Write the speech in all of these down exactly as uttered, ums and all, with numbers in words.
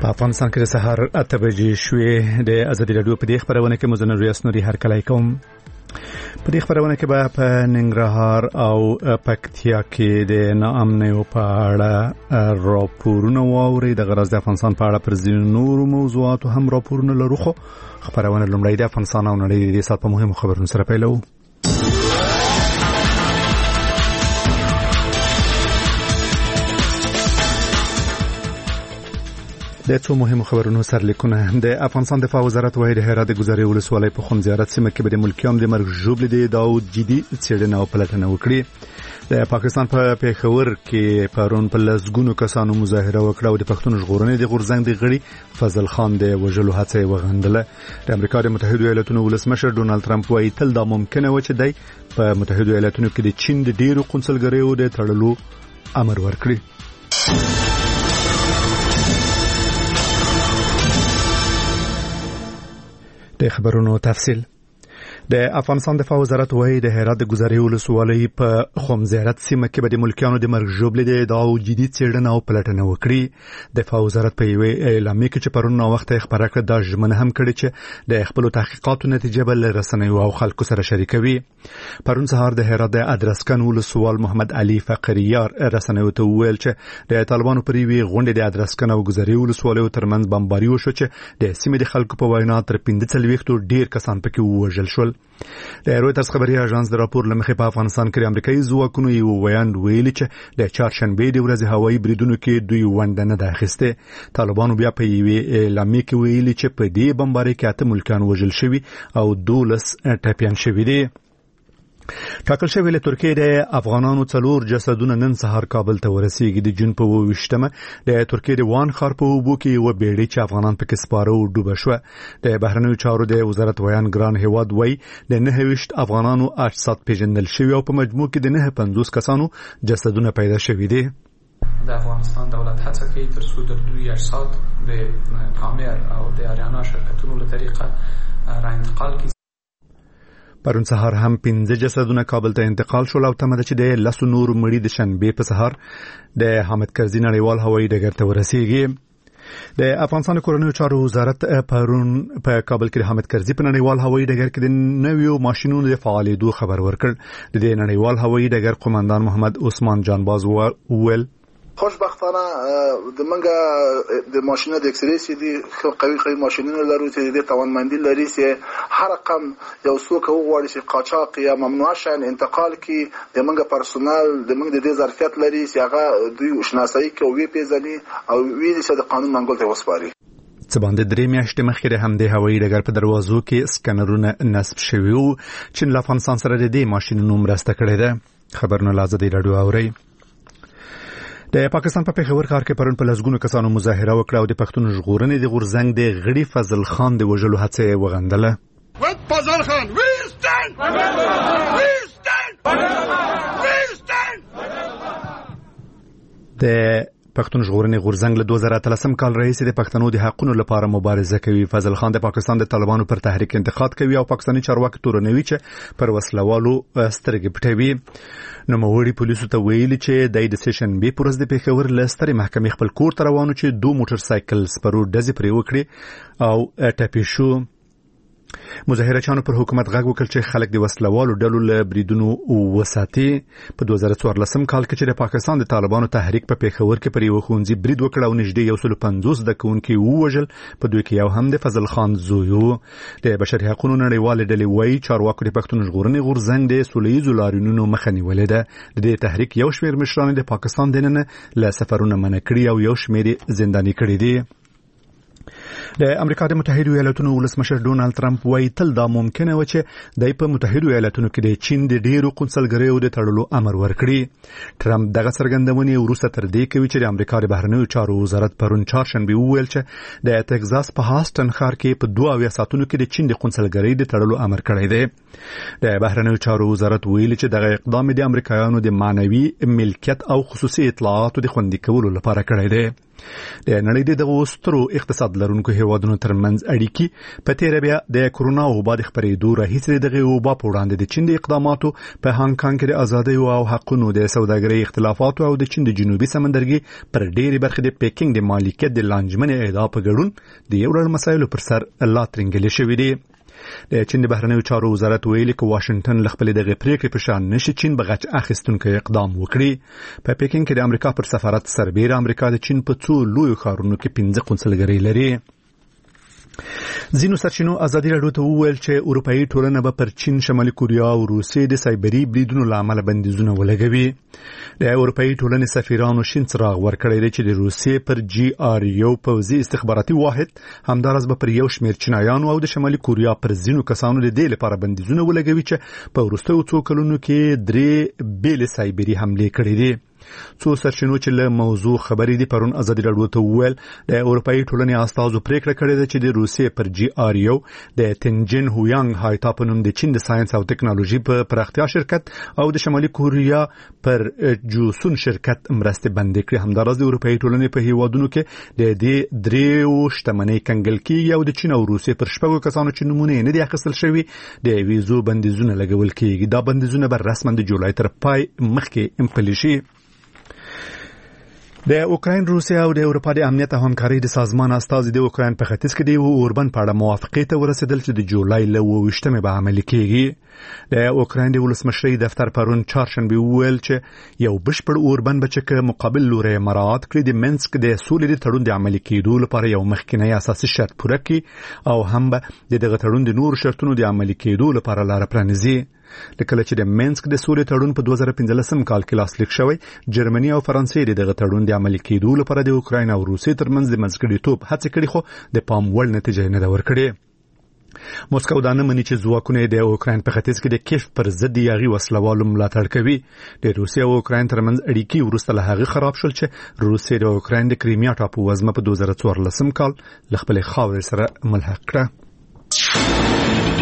په افغانستان کې د سهار اته بجې شوې. د ازادي راډیو په دې خبرونه کې مزنه ریاست نوري هر کله کوم په دې خبرونه کې به په ننګرهار او پکتیا کې د ناامنیو په اړه راپورونه واوري. د غرض د افغانستان په اړه پر ځینو نورو موضوعاتو هم راپورونه لرو، خو خبرونه لومړی د افغانستان او نړۍ د سات په مهمو خبرونو سره پیلو. د څو مهمو خبرونو سرلیکونه. د افغانستان دفاع وزارت وايي د هرات ګذري ولسوالۍ په خم زیارت سیمه کې به د ملکیانو د مرګ ژوبلې د داود جدي څېړنه او پلټنه وکړي. د پاکستان په پیښور کې پرون په لسګونو کسانو مظاهره وکړه او د پښتون ژغورنې د غورځنګ د غړي فضل خان د وژلو هڅه وغندله. د امریکا د متحده ایالاتونو ولسمشر ډونالد ترامپ وايي تل دا ممکنه و چې دی په متحده ایالاتونو کې د چین د ډیرو قونسلګریو د تړلو امر ورکړي. د خبرونو تفصیل. د افغانستان دفاع وزارت وايي د هرات د ګذري ولسوالۍ په خم زیارت سیمه کې به د ملکیانو د مرګ ژوبلې د ادعاو جدي څېړنه او پلټنه وکړي. دفاع وزارت په یوه اعلامیه کې چې پرون نو وخت خبره کړه دا ژمنه هم کړې چې د خپل تحقیقاتو نتیجه بل رسنیو او خلکو سره شریکوي. پرون سهار د هرات د ادرسکن ولسوال محمد علي فقریار رسنیو ته وویل چې د طالبانو پر یوه غونډه د ادرسکن او ګذري ولسوالۍ ترمنځ بمباري وشو چې د سیمې د خلکو په وینا تر پنځه څلوېښت ډیر کسان پکې ووژل شول. د رويټرز خبري اژانس د راپور لمخې په افغانستان کې امریکایي ځواکونو یو ویاند ویلي چې د چهارشنبه د ورځې هوایي بریدونو کې دوی ونډه نه ده اخیسته. طالبانو بیا په یوه اعلامیه کې ویلي چې په دې بمبارۍ کې اته ملکان وژل شوي او دولس ټپيان شوي دي. ټاکل شوی له ترکیه د افغانانو څلور جسدونه نن سهار کابل ته ورسیږي. د جون په وشتمه د ترکیه د وان ښار په اوبو کې یو بیړۍ چې افغانان پکې سپاره او ډوبه شو. د بهرنیو چارو د وزارت ویان ګران هیواد وای د نه وشت افغانانو اجساد پیژندل شوی او په مجموع کې د نه پنځوس کسانو جسدونه پیدا شوي دي. د افغانستان دولت هڅه کوي تر څو د دوی اجساد د کامر او د اریانا شرکتونو له طریقه را انتقال کړي. پرون سهار هم پنځه جسدونه کابل ته انتقال شول او تمه ده چې د لسو نور مړي د شنبه په سهار د حامد کرزي نړیوال هوایي ډګر ته ورسیږي. د افغانستان کورنیو چارو وزارت پرون په کابل کې د حامد کرزي په نړیوال هوایي ډګر کې د نویو ماشينونو د فعالیدو خبر ورکړ. د دې نړیوال هوایي ډګر قومندان محمد عثمان جانباز وویل خوشبختانه د منګه د ماشینه د اکسری سي دي قوي قوي ماشینونه لرو چې د توانمندي لري چې هر رقم یو څوک وغواړي چې قاچاق یا ممنوع شان انتقال کی د منګه پرسونل د منګه د دې ظرفیت لري چې هغه دوی شناسایی کوي پیژني او ویل چې د قانون منګول ته وسپاري. څه باندې درې میاشتې مخکې د همدې هوایي ډګر په دروازو کې سکنرونه نصب شوي وو چې له افغانستان سره د دې ماشینونو مرسته کړې ده. خبرونه له ازادي راډیو اوري. د پاکستان په پیښور ښار کې پرون په لسګونو کسانو مظاهره وکړه او د پښتون ژغورنې د غورځنګ د غړي فضل خان د وژلو هڅه وغندله. فضل خان وی سټاند وی سټاند د پښتون ژغورنې غورځنګ له دوه زره اتلسم کال راهیسې د پښتنو د حقونو لپاره مبارزه کوي. فضل خان د پاکستان د طالبانو پر تحریک انتقاد کوي او پاکستاني چارواکي تورنوي چې پر وسلوالو سترګې پټوي. نو موړي پولیسو ته ویلي چې د سیشن بي پورز د پیښور لستري محکمې خپل کور ته روانو چې دوه موټر سایکل سپرو ډزې پرې وکړي او ټپي شو. مظاهرچیانو پر حکومت غږ وکړ چې خلک د وسلوالو ډلو له بریدونو وساتي. په دوه زره څوارلسم کال کې چې د پاکستان د طالبانو تحریک په پیښور کې پر یو ښوونځي برید وکړ او نږدې یو سل پنځوس د کوونکي ووژل. په دوی کې یو هم د فضل خان زوی و. د بشري حقوقو نړیوال ډلې وايي چارواکو د پښتون ژغورنې غورځنګ د سولهییزو لاریونونو مخه نیولې ده. د دې تحریک یو شمېر مشران د پاکستان دننه له سفرونو منع کړي او یو شمېر زنداني کړي دي. د امریکا د متحده ایالاتونو ولسمشر ډونالد ترامپ وايي تل دا ممکنه و چې د په متحده ایالاتونو کې د چین د ډیرو قونسلګریو د تړلو امر ورکړي. ټرمپ دغه څرګندونې وروسته تر دې کوي چې د امریکا د بهرنیو چارو وزارت پرون چهارشنبه وویل چې د تگزاس په هاستن ښار کې په دوه اویا ساعتونو کې د چین د قونسلګرۍ د تړلو امر کړی دی. د بهرنیو چارو وزارت ویلي چې دغه اقدام د امریکایانو د معنوي ملکیت او خصوصي اطلاعاتو د خوندي کولو لپاره کړی دی. د نړۍ د دغه سترو اقتصاد لرونکو هیوادونو ترمنځ اړیکې په تیر بیا د کورونا وبا د خپرېدو راهیسې دغه وبا په وړاندې د چین د اقداماتو په هانګ کانګ کې د ازادۍ او حقوقو د سوداګرۍ اختلافاتو او د چین د جنوبي سمندرګي پر ډېری برخې د پیکینګ د مالکیت د لانجمنې ادعا په ګډون د یو ډول مسایلو پر سر لا ترنګلې شوې دي. د چین د بهرنیو چارو وزارت ویلي چې واشنگټن له خپل دغه پریکړې په شان نشي چین بغچ اخیستونکو اقدام وکړي. په پیکینګ کې د امریکا پر سفارت سربېره امریکا د چین په څو لوی ښارونو کې پنځه قونسلګرۍ لري. ځینو سرچینو ازادي راډیو ته وویل چې اروپאי ټولنه به پر چین، شمالي کوریا او روسیې د سایبري بریدونو لامل بندیزونه ولګوي. د اروپאי ټولنې سفیرانو شین څراغ ورکړی دی چې د روسیې پر جی آر یو پوځي استخباراتي واحد همدارس به پر یو شمېر چینایانو او د شمالي کوریا پر ځینو کسانو د دې لپاره بندیزونه ولګوي چې په وروستیو څو کلونو کې درې بیل سایبري حملې کړې دي. څو سرچینو چې له موضوع خبرې دي پرون ازادي راډیو ته وویل د اروپאי ټولنې استازو پریکړه کړې ده چې د روسیې پر جی آر یو د تنجن هویانګ هایتا په نوم د چین د ساينس او ټکنالوژي په پراختیا شرکت او د شمالي کوریا پر جوسون شرکت مرستې بندې کړې. همدارس د اروپאי ټولنې په هیوادونو کې د دې دریو شتمنۍ کنګل کیږي او د چین او روسیې پر شپږو کسانو چې نمونه نه دي اخیستل شوی د ویزو بندیزونه لګول کیږي. دا بندیزونه به رسما د جولای تر پای مخکې امپلی شي. د اوکراین، روسیا او د اروپا د امنیت او همکارۍ د سازمان استازي د اوکراین په ختیځ کې د اوربن په اړه موافقې ته ورسېدل چې د جولای له اوویشتمې به عملي کېږي. د اوکراین د ولسمشرۍ دفتر پرون چهارشنبه وویل چې یو بشپړ اوربن به چې مقابل لوري مراعات کړي د منسک د سولې د تړون د عملي کېدو لپاره یو مخکینی اساسي شرط پوره کړي او هم به دغه تړون د نور شرطونو د عملي کېدو لپاره لار پرانیزي. لکه چې د منسک د سولې تړون په دوه زره پنځلسم کال کې لاسلیک شوی، جرمني او فرانسې دغه تړون د عملي کېدو لپاره د اوکراین او روسیې ترمنځ د منځګړیتوب هڅې کړې خو د پام وړ نتیجه نه ده ورکړې. موسکو دا نه مني چې ځواکونه د اوکراین په ختیځ کې د کیف پر ضد یاغي وسلوالو ملاتړ کوي. د روسیې او اوکراین ترمنځ اړیکې وروسته له هغه خراب شول چې روسیې د اوکراین د کریمیا ټاپو وزمه په دوه زره څوارلسم کال له خپل خاورې سره ملحق کړه.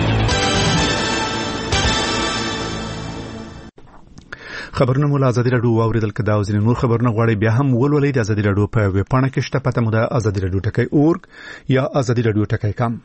خبرونه مو له ازادي راډیو واوریدل. کدا او ځینې نور خبرونه غواړئ بیا هم ولولئ د ازادي راډیو په ویب پاڼه کې شته. پته مو ده ازادي راډیو ټکی اورګ یا ازادي راډیو ټکی کام.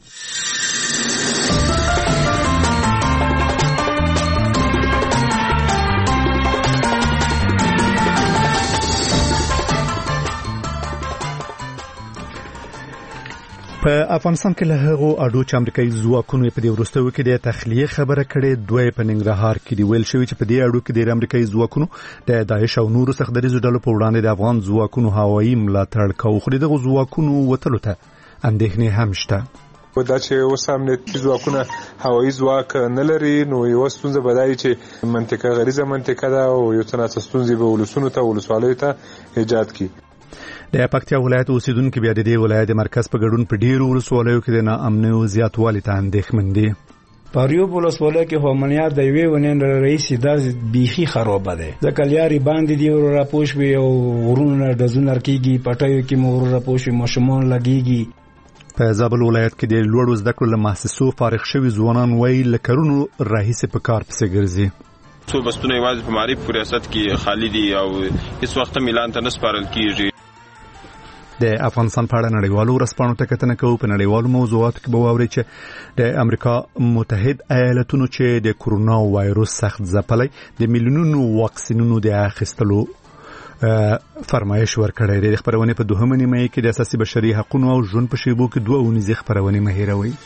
په افغانستان کې له هغو اډو چې امریکایي ځواکونو په دې وروستیو کې د تخلیه خبره کړې، دوی په ننګرهار کې دی ویل شوی چې په دې اډو کې د امریکایي ځواکونو د داعش او نورو سختدریزو ډلو په وړاندې د افغان ځواکونو هوایي ملاتړ کوي، خو دغه ځواکونو وتلو ته اندېښنې هم شته. دا چې اوس امنیتي ځواکونه هوایي ځواک نه لري نو یو ستونزه بدایي چې منطقه غریزه منطقه ده او یو څه نه ستونزې به ولسونو ته ولسوالیو ته ایجاد کړي. د پکتیا ولایت اوسیدونکو بیا د دې ولایت د مرکز په ګډون په ډیرو ولسوالیو کې د ناامنۍ او زیاتوالي ته اندېښمن دي. پاریو ولسوالۍ کې هومنیار د یوې ونې رئیس د بیخي خراب ده، ځکه لیاري باندې دی ور راپوش وي او ورونه د زونر کېږي، پټایو کې مور راپوش وي، مشمون لګيږي. په زابل ولایت کې د لوړو زده کړو له مؤسسو فارغ شوي ځوانان وایي لکرونو راهیسې په کار پسې ګرځي. څو بستونه یوازې په معرف ریاست کې خالی دي او هیڅ وخت ميلان ته نه سپارل کیږي. د افغانستان په اړه نړیوالو ورځپاڼو ته کتنه کوو. په نړیوالو موضوعاتو کې به واورئ چې د امریکا متحد ایالتونو چې د کورونا وایروس سخت ځپلی د میلیونونو واکسینونو د اخیستلو فرمایش ورکړی دی. د خبرونې په دوهمه نیمه کې د اساسي بشري حقوقو او ژوند په شیبو کې دوه اونیزې خبرونې مه هېروئ.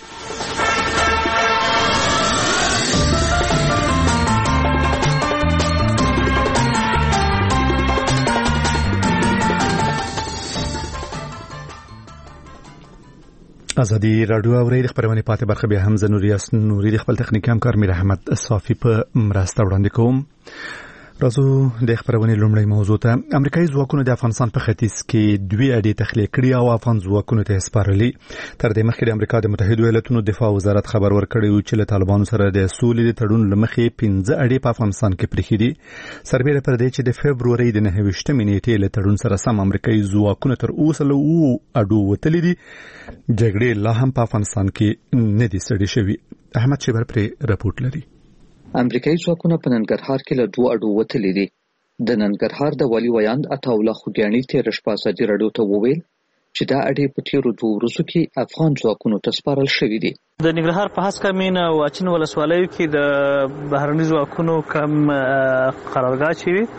ازادي راډیو اوري د خبرونې پاتې برخه به هم زنوریاس نوري د خپل تخنیکی همکار میر احمد صافی په مرسته وړاندې کوم. راځو د خبرونې لومړی موضوع ته. امریکایي ځواکونو د افغانستان په ختیځ کې دوی اډې تخلیه کړې او افغان ځواکونو ته سپارلي. تر دې مخکې د امریکا د متحده ایالاتونو دفاع وزارت خبر ورکړی و چې له طالبانو سره د سولې د تړون لمخې پنځه اډې په افغانستان کې پرېښې دي. سربېره پر دې چې د فبرورۍ د نهه ویشتمې نیټې له تړون سره سم امریکایي ځواکونه تر اوسه له اوو اډو وتلي دي. جګړې لا هم په افغانستان کې نه دي ستړي شوي. احمد شیبر پرې راپورټ لري. امریکایي ځواکونه په ننګرهار کې له دوه اډو وتلي دي. د ننګرهار د والي ویاند عطا الله خوګیاڼي تېره شپه ازادي راډیو ته وویل چې دا اډې په تیرو دوه ورځو کې افغان ځواکونو ته سپارل شوي دي. د ننګرهار په هسکه مین او اچین ولسوالیو کې د بهرني ځواکونو کم قرارګاه چې وي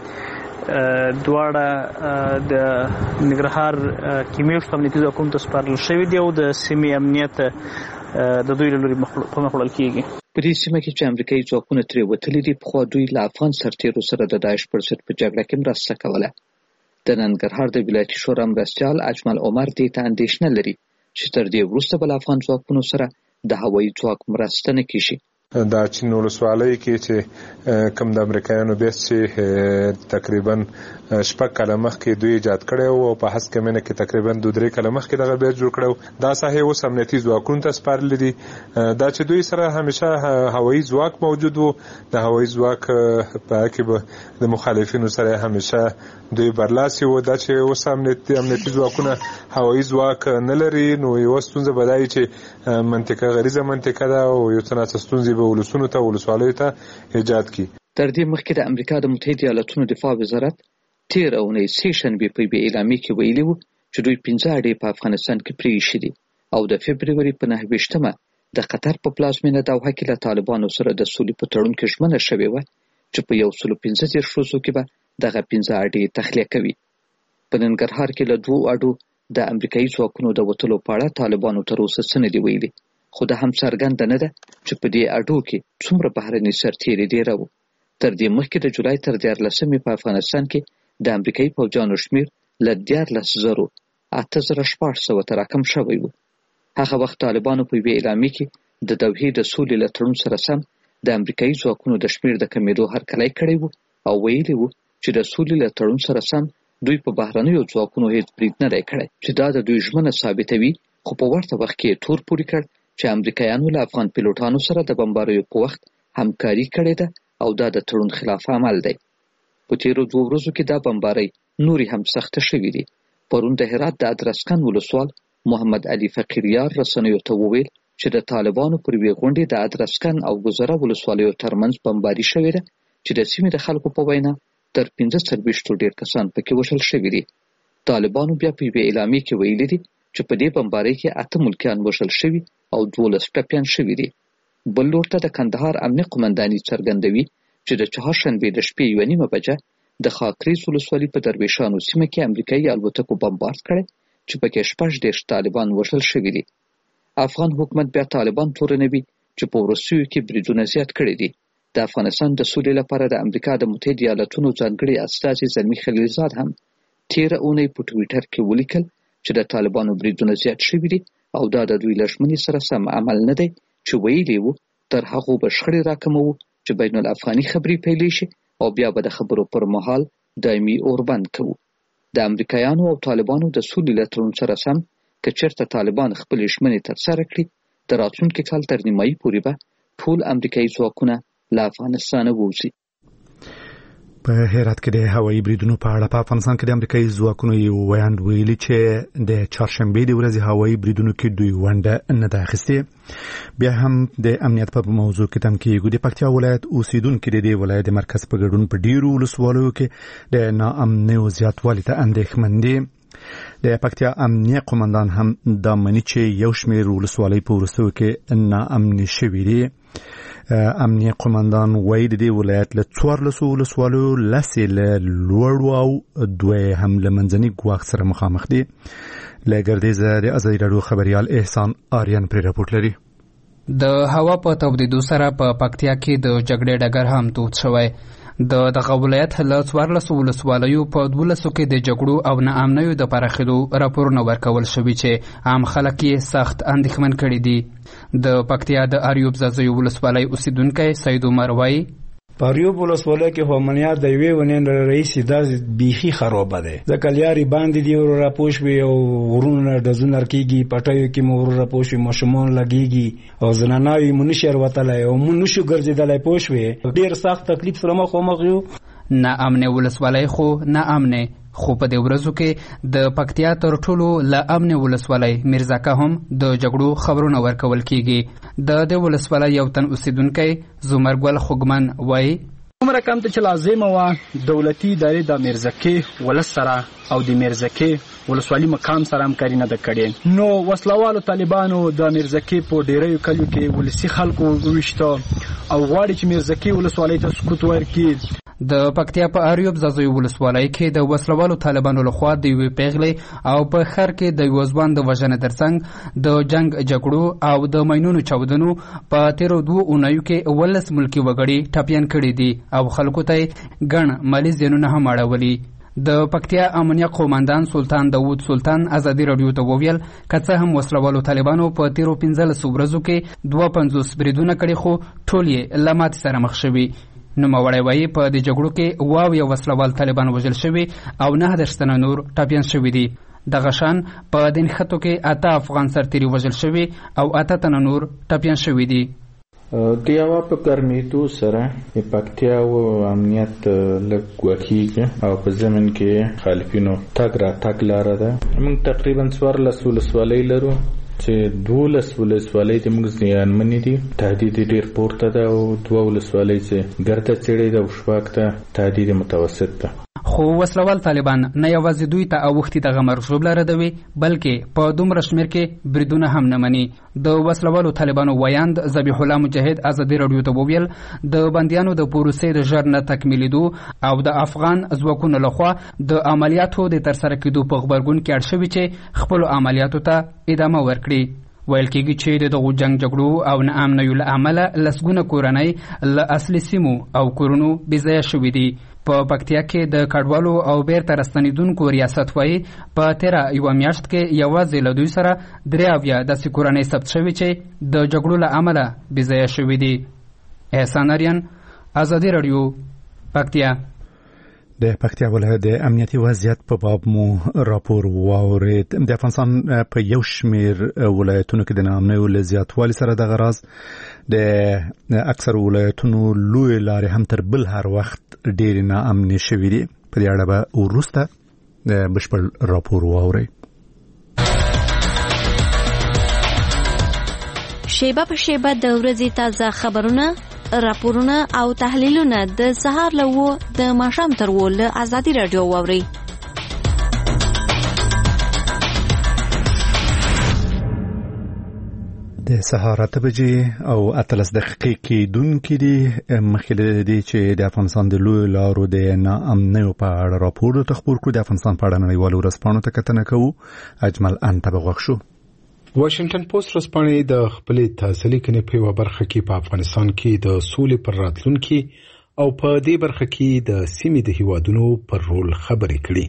دواړه د ننګرهار کې میشت امنیتي ځواکونو ته سپارل شوي دي او د سیمې امنیت د دوی له لوري په مخ وړل کېږي. په دې سیمه کې چې امریکایي ځواکونه ترې وتلي دي پخوا دوی له افغان سرتیرو سره د داعش پر ضد په جګړه کې مرسته کوله. د ننګرهار د ولایتي شورا مرستیال اجمل عمر دې ته اندېښنه لري چې تر دې وروسته به له افغان ځواکونو سره د هوایي ځواک مرسته نه کیږي. د اچین ولسوالۍ کې چې کوم د امریکایانو بیس چې تقریبا شپږ کاله مخکې دوی ایجاد کړی و او په هسکه مینه کې تقریبا دوه درې کاله مخکې دغه بیس جوړ کړی دا ساحې اوس امنیتي ځواکونو ته سپارلې دي. دا چې دوی سره همیشه هوایي ځواک موجود و د هوایي ځواک په کې به د مخالفینو سره همیشه دوی برلاسي و. دا چې اوس امنیتي امنیتي ځواکونه هوایي ځواک نه لري نو یوه ستونزه به دا وي چې منطقه غریزه منطقه ده او یو څه ناڅه ستونزې به ولسونو ته ولسوالیو ته ایجاد کړي. تر دې مخکې د امریکا د متحده ایالاتونو دفاع وزارت تېره اونۍ سې شنبې په یوې اعلامیې کې ویلي وو چې دوی پنځه اډې په افغانستان کې پرېښي دي او د فبروري په نهه ویشتمه د قطر په پلازمینه دوحه کې له طالبانو سره د سولې په تړون کې ژمنه شوې وه چې په یو سلو پنځه دېرش ورځو کې به دغه پنځه اډې تخلیه کوي. په ننګرهار کې له دوو اډو د امریکایي ځواکونو د وتلو په اړه طالبانو تر اوسه څه نه دي ویلي خو دا هم څرګنده نه ده چې په دې اډو کې څومره بهرني سرتیري ډېره وو. تر دې مخکې د جولای تر دیارلسمې په افغانستان کې د امریکایي پوځیانو شمېر له دیارلس زرو اته زره شپږ سوه ته راکم شوی و. هغه وخت طالبانو په یوې اعلامیې کې د دوحې د سولې له تړون سره سم د امریکایي ځواکونو د شمېر د کمېدو هرکلی کړی و او ویلي و چې د سولې له تړون سره سم دوی په بهرنیو ځواکونو هیڅ برید نه دی کړی چې دا د دوی ژمنه ثابتوي. خو په ورته وخت کې تور پورې کړ چې امریکایانو له افغان پیلوټانو سره د بمباریو په وخت همکاري کړې ده او دا د تړون خلاف عمل دی. په تیرو دوه ورځو کې دا بمبارۍ نورې هم سخته شوې دي. پرون د هرات د ادرسکن ولسوال محمد علي فقیریار رسنیو ته وویل چې د طالبانو پر یوې غونډې د ادرسکن او ګذره ولسوالیو ترمنځ بمباري شوې ده چې د سیمې د خلکو په وینا تر پنځه څلوېښتو ډېر کسان پکې وژل شوي دي. طالبانو بیا په یوې اعلامیې کې ویلي دي چې په دې بمبارۍ کې اته ملکیان وژل شوي او دولس ټپیان شوي دي. بل لور ته د کندهار امنیه قومنداني څرګندوي چې د چهارشنبې د شپې یوه نیمه بجه د خاکریز ولسوالي په درویشانو سیمه کې امریکایي الوتکو بمبارد کړی چې پکې شپږ دېرش طالبان وژل شوي دي. افغان حکومت بیا طالبان تورنوي چې په وروستیو کې بریدونه زیات کړي دي. د افغانستان د سولې لپاره د امریکا د متحده ایالاتونو ځانګړي استازي زلمي خلیلزاد هم تېره اونۍ په ټویټر کې ولیکل چې د طالبانو بریدونه زیات شوي دي او دا د دوی له ژمنې سره سم عمل نه دی چې ویلي وو تر هغو به شخړې راکموو چې بین الافغاني خبرې پیلې شي او بیا به د خبرو پر مهال دایمي اور بند کوو. د امریکایانو او طالبانو د سولې له تړون سره سم که چېرته طالبان خپلې ژمنې ترسره کړي د راتلونکي کال تر نیمایي پورې به ټول امریکایي ځواکونه له افغانستانه ووځي. په هرات کې د هوایي بریدونو په اړه په افغانستان کې د امریکایي ځواکونو یو ویاند ویلي چې د چهارشنبې د ورځې هوایي بریدونو کې دوی ونډه نه ده اخیستې. بیا هم د امنیت په موضوع کې تم کېږو. د پکتیا ولایت اوسیدونکي د دې ولایت د مرکز په ګډون په ډیرو ولسوالیو کې د ناامنیو زیاتوالي ته اندېښمن دي. د پکتیا امنیه قومندان هم دا مني چې یو شمېر ولسوالۍ په وروستیو کې ناامني شوي دي. امنیه قومندان وایي د دې ولایت له څوارلسو ولسوالیو لسې له لوړو او دوه هم له منځني ګواښ سره مخامخ دي. له ګردیزه د ازادي راډیو خبریال احسان آریان پرې راپورټ لري. د هوا په تودېدو سره په پکتیا کې د جګړې ډګر هم تود شوی. د دغه ولایت له څوارلسو ولسوالیو په دولسو کې د جګړو او ناامنیو د پراخېدو راپورونه ورکول شوي چې عام خلک یې سخت اندېښمن کړي دي. د پکتیا د اریوب ځاځیو ولسوالۍ اوسیدونکی سید عمر وایي په اریوب ولسوالۍ کې خو امنیت د یوې ونې نه رئیسې دا بیخي خرابه دی. ځکه لیارې باندې دي ورو راپوش وي او غرونه ډزونه کېږي، پټیو کې مو ورو راپوش وي، ماشومان لګېږي او زناناوې مو نشي الوتلی او مو نشو ګرځېدلی پوه شوې. ډېر سخت تکلیف سره مخامخ یو. ناامنه ولسوالۍ خو ناامنه خو په دې ورځو کې د پکتیا تر ټولو له امن ولسوالۍ میرزاکه هم د جګړو خبرونه ورکول کیږي. د دې ولسوالۍ یو تن اوسیدونکی زمرګل خوګمن وایي عمره کم ته چې لازم و دولتي ادارې د میرزکې ولس سره او د میرزکې ولسوالي مقام سره همکاري نه ده کړې. نو وسلوالو طالبانو د میرزکې په ډیریو کلیو کې ولسي خلکو وویشته او غواړي چې میرزکې ولسوالۍ ته سقوط ورکړي. د پکتیا په اریوب زازوی ولسوالۍ کې د وسلوالو طالبانو لخوا د یوې پیغلې او په خر کې د یوه ځوان د وژنې ترڅنګ د جنگ جګړو او د ماینونو چاودنو په تیرو دوو اونیو کې ولس ملکي وګړي ټپیان کړي دي او خلکو ته ګڼ مالي زیانونه هم اړولي. د پکتیا امنیه قوماندان سلطان داود سلطان ازادي رادیو ته وویل که څه هم وسلوالو طالبانو په تیرو پنځلسو ورځو کې دوه پنځوس بریدونه کړي خو ټول یې له ماتې سره مخ شوي. نوموړی وایي په دې جګړو کې اووه اویا وسلوال طالبان وژل شوي او نهه دېرش تنه نور ټپیان شوي دي. دغه شان په دې نښتو کې اته افغان سرتیري وژل شوي او اته تنه نور ټپیان شوي دي. د هوا په ګرمېدو سره د پکتیا او امنیت لږ ګواښېږي او په ضمن کې خالفینو تګ راتګ لاره ده. موږ تقریبا څوارلس ولسوالۍ لرو چې دولس ولسوالۍ د موږ زیانمنې دي. تهدید ډېر پورته ده او دوه ولسوالۍ چې ګرده څېړۍ ده او شپږ ته تهدید متوسط ده. خو وسلوال طالبان نه یوازې دوی ته اوښتي دغه مرګ ژوبله ردوي بلکې په دومره شمېر کې بریدونه هم نه مني. د وسلوالو طالبانو ویاند ذبیح الله مجاهد ازادي راډیو ته وویل د بندیانو د پروسې د ژر نه تکمیلېدو او د افغان ځواکونو لخوا د عملیاتو د ترسره کېدو په غبرګون کې اړ شوي چې خپلو عملیاتو ته ادامه ورکړي. ویل کېږي چې د دغو جنګ جګړو او ناامنیو له امله لسګونه کورنۍ له اصلي سیمو او کورونو بېځایه شوي دي. په پکتیا کې د کډوالو او بیرته راستنېدونکو ریاست وایي په تېره یوه میاشت کې یوازې له دوی سره درې اویا داسې کورنۍ ثبت شوي چې د جګړو له امله بېځایه شوي دي. احسان اریان، ازادي راډیو، پکتیا. د پکتیا ولایت د امنیتي وضعیت په باب مو راپور واورید. د افغانستان په یو شمیر ولایتونو کې د ناامنیو له زیاتوالي سره دغه راز د اکثر ولایتونو لوی لارې هم تر بل هر وخت ډېرې ناامنې شوي دي. په دې اړه به وروسته بشپړ راپور واورئ. شیبه په شیبه د ورځې تازه خبرونه، راپورونه او تحلیلونه د سهار له وو د ماښام تر وو له ازادي راډیو واورئ. د سهار اته بجې او اتلس دقیقې کېدونکې دي. مخکې له دې چې د افغانستان د لویو لارو د ناامنیو په اړه راپور درته خپور کړو، د افغانستان په اړه نړیوالو ورځپاڼو ته کتنه کوو. اجمل ان ته به غوږ شو. واشنگټن پوسټ ورځپاڼې د خپلې تازه لیکنې په یوه برخه کې په افغانستان کې د سولې پر راتلونکي او په دې برخه کې د سیمې د هیوادونو پر رول خبرې کړي.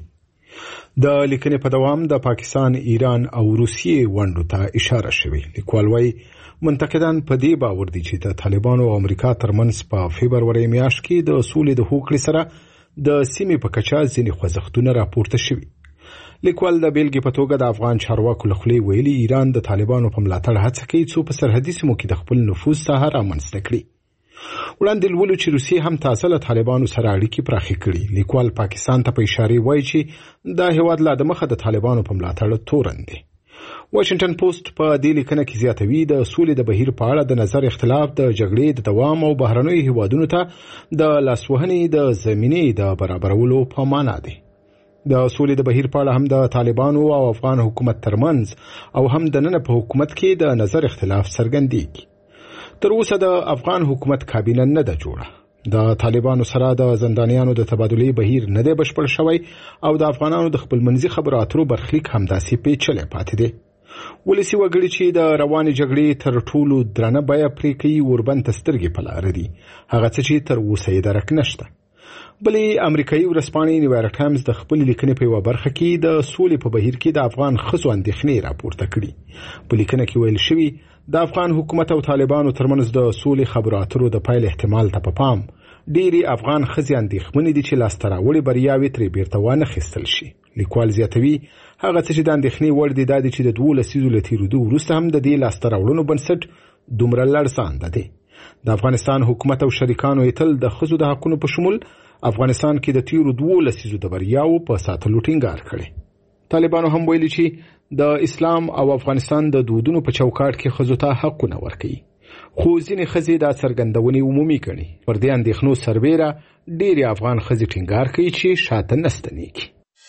د لیکنې په دوام د پاکستان، ایران او روسیې ونډو ته اشاره شوې. لیکوال وايي منتقدان په دې باور دي چې د طالبانو او امریکا ترمنځ په فبروري میاشت کې د سولې د هوکړې سره د سیمې په کچه ځینې خوځښتونه راپورته شوي. لیکوال د بیلګې په توګه د افغان چارواکو له خولې ویلي ایران د طالبانو په ملاتړ هڅه کوي څو په سرحدي سیمو کې د خپل نفوذ ساحه رامنځته کړي. وړاندې لولو چې روسیې هم تازه له طالبانو سره اړیکې پراخې کړي. لیکوال پاکستان ته په اشارې وایي چې دا هیواد لا دمخه د طالبانو په ملاتړ تورن دی. واشنگټن پوسټ په دې لیکنه کې زیاتوي د سولې د بهیر په اړه د نظر اختلاف د جګړې د دوام او بهرنیو هیوادونو ته د لاسوهنې د زمینې د برابرولو په معنا دی. د سولې د بهیر په اړه هم د طالبانو او افغان حکومت ترمنځ او هم د نن په حکومت کې د نظر اختلاف څرګندېږي. تر اوسه د افغان حکومت کابینه نه ده جوړه. د طالبانو سره د زندانیانو د تبادلې بهیر نه دی بشپړ شوی او د افغانانو د خپلمنځي خبرو اترو برخلیک همداسې پیچلی پاتې دی. ولسي وګړي چې د روانې جګړې تر ټولو درنه بیه پرې کوي وربند ته سترګې په لاره دي. هغه څه چې تر اوسه یې درک نشته. بلې امریکایي ورځپاڼې نیویارک ټایمز د خپلې لیکنې په یوه برخه کې د سولې په بهیر کې د افغان ښځو اندېښنې راپورته کړي. په لیکنه کې ویل شوي د افغان حکومت او طالبانو ترمنځ د سولې خبرو اترو د پیل احتمال ته په پام ډېرې افغان ښځې اندېښمنې دي چې لاسته راوړې بریاوې ترې بیرته وانخیستل شي. لیکوال زیاتوي هغه څه چې د اندېښنې وړ دي دا دی چې د دوو لسیزو له تېرېدو وروسته هم د دې لاسته راوړنو بنسټ دومره لړزانده دی. د افغانستان حکومت او شریکانو یې تل د ښځو د حقونو په شمول افغانستان کې د تیرو دوو لسیزو د بریاو په ساتلو ټینګار کړی. طالبانو هم ویلي چې د اسلام او افغانستان د دودونو په چوکاټ کې ښځو ته حقونه ورکوي. خو ځینې ښځې دا څرګندونې عمومي ګڼي. پر دې اندېښنو سربیره ډېرې افغان ښځې ټینګار کوي چې شاته نه ستنېږي.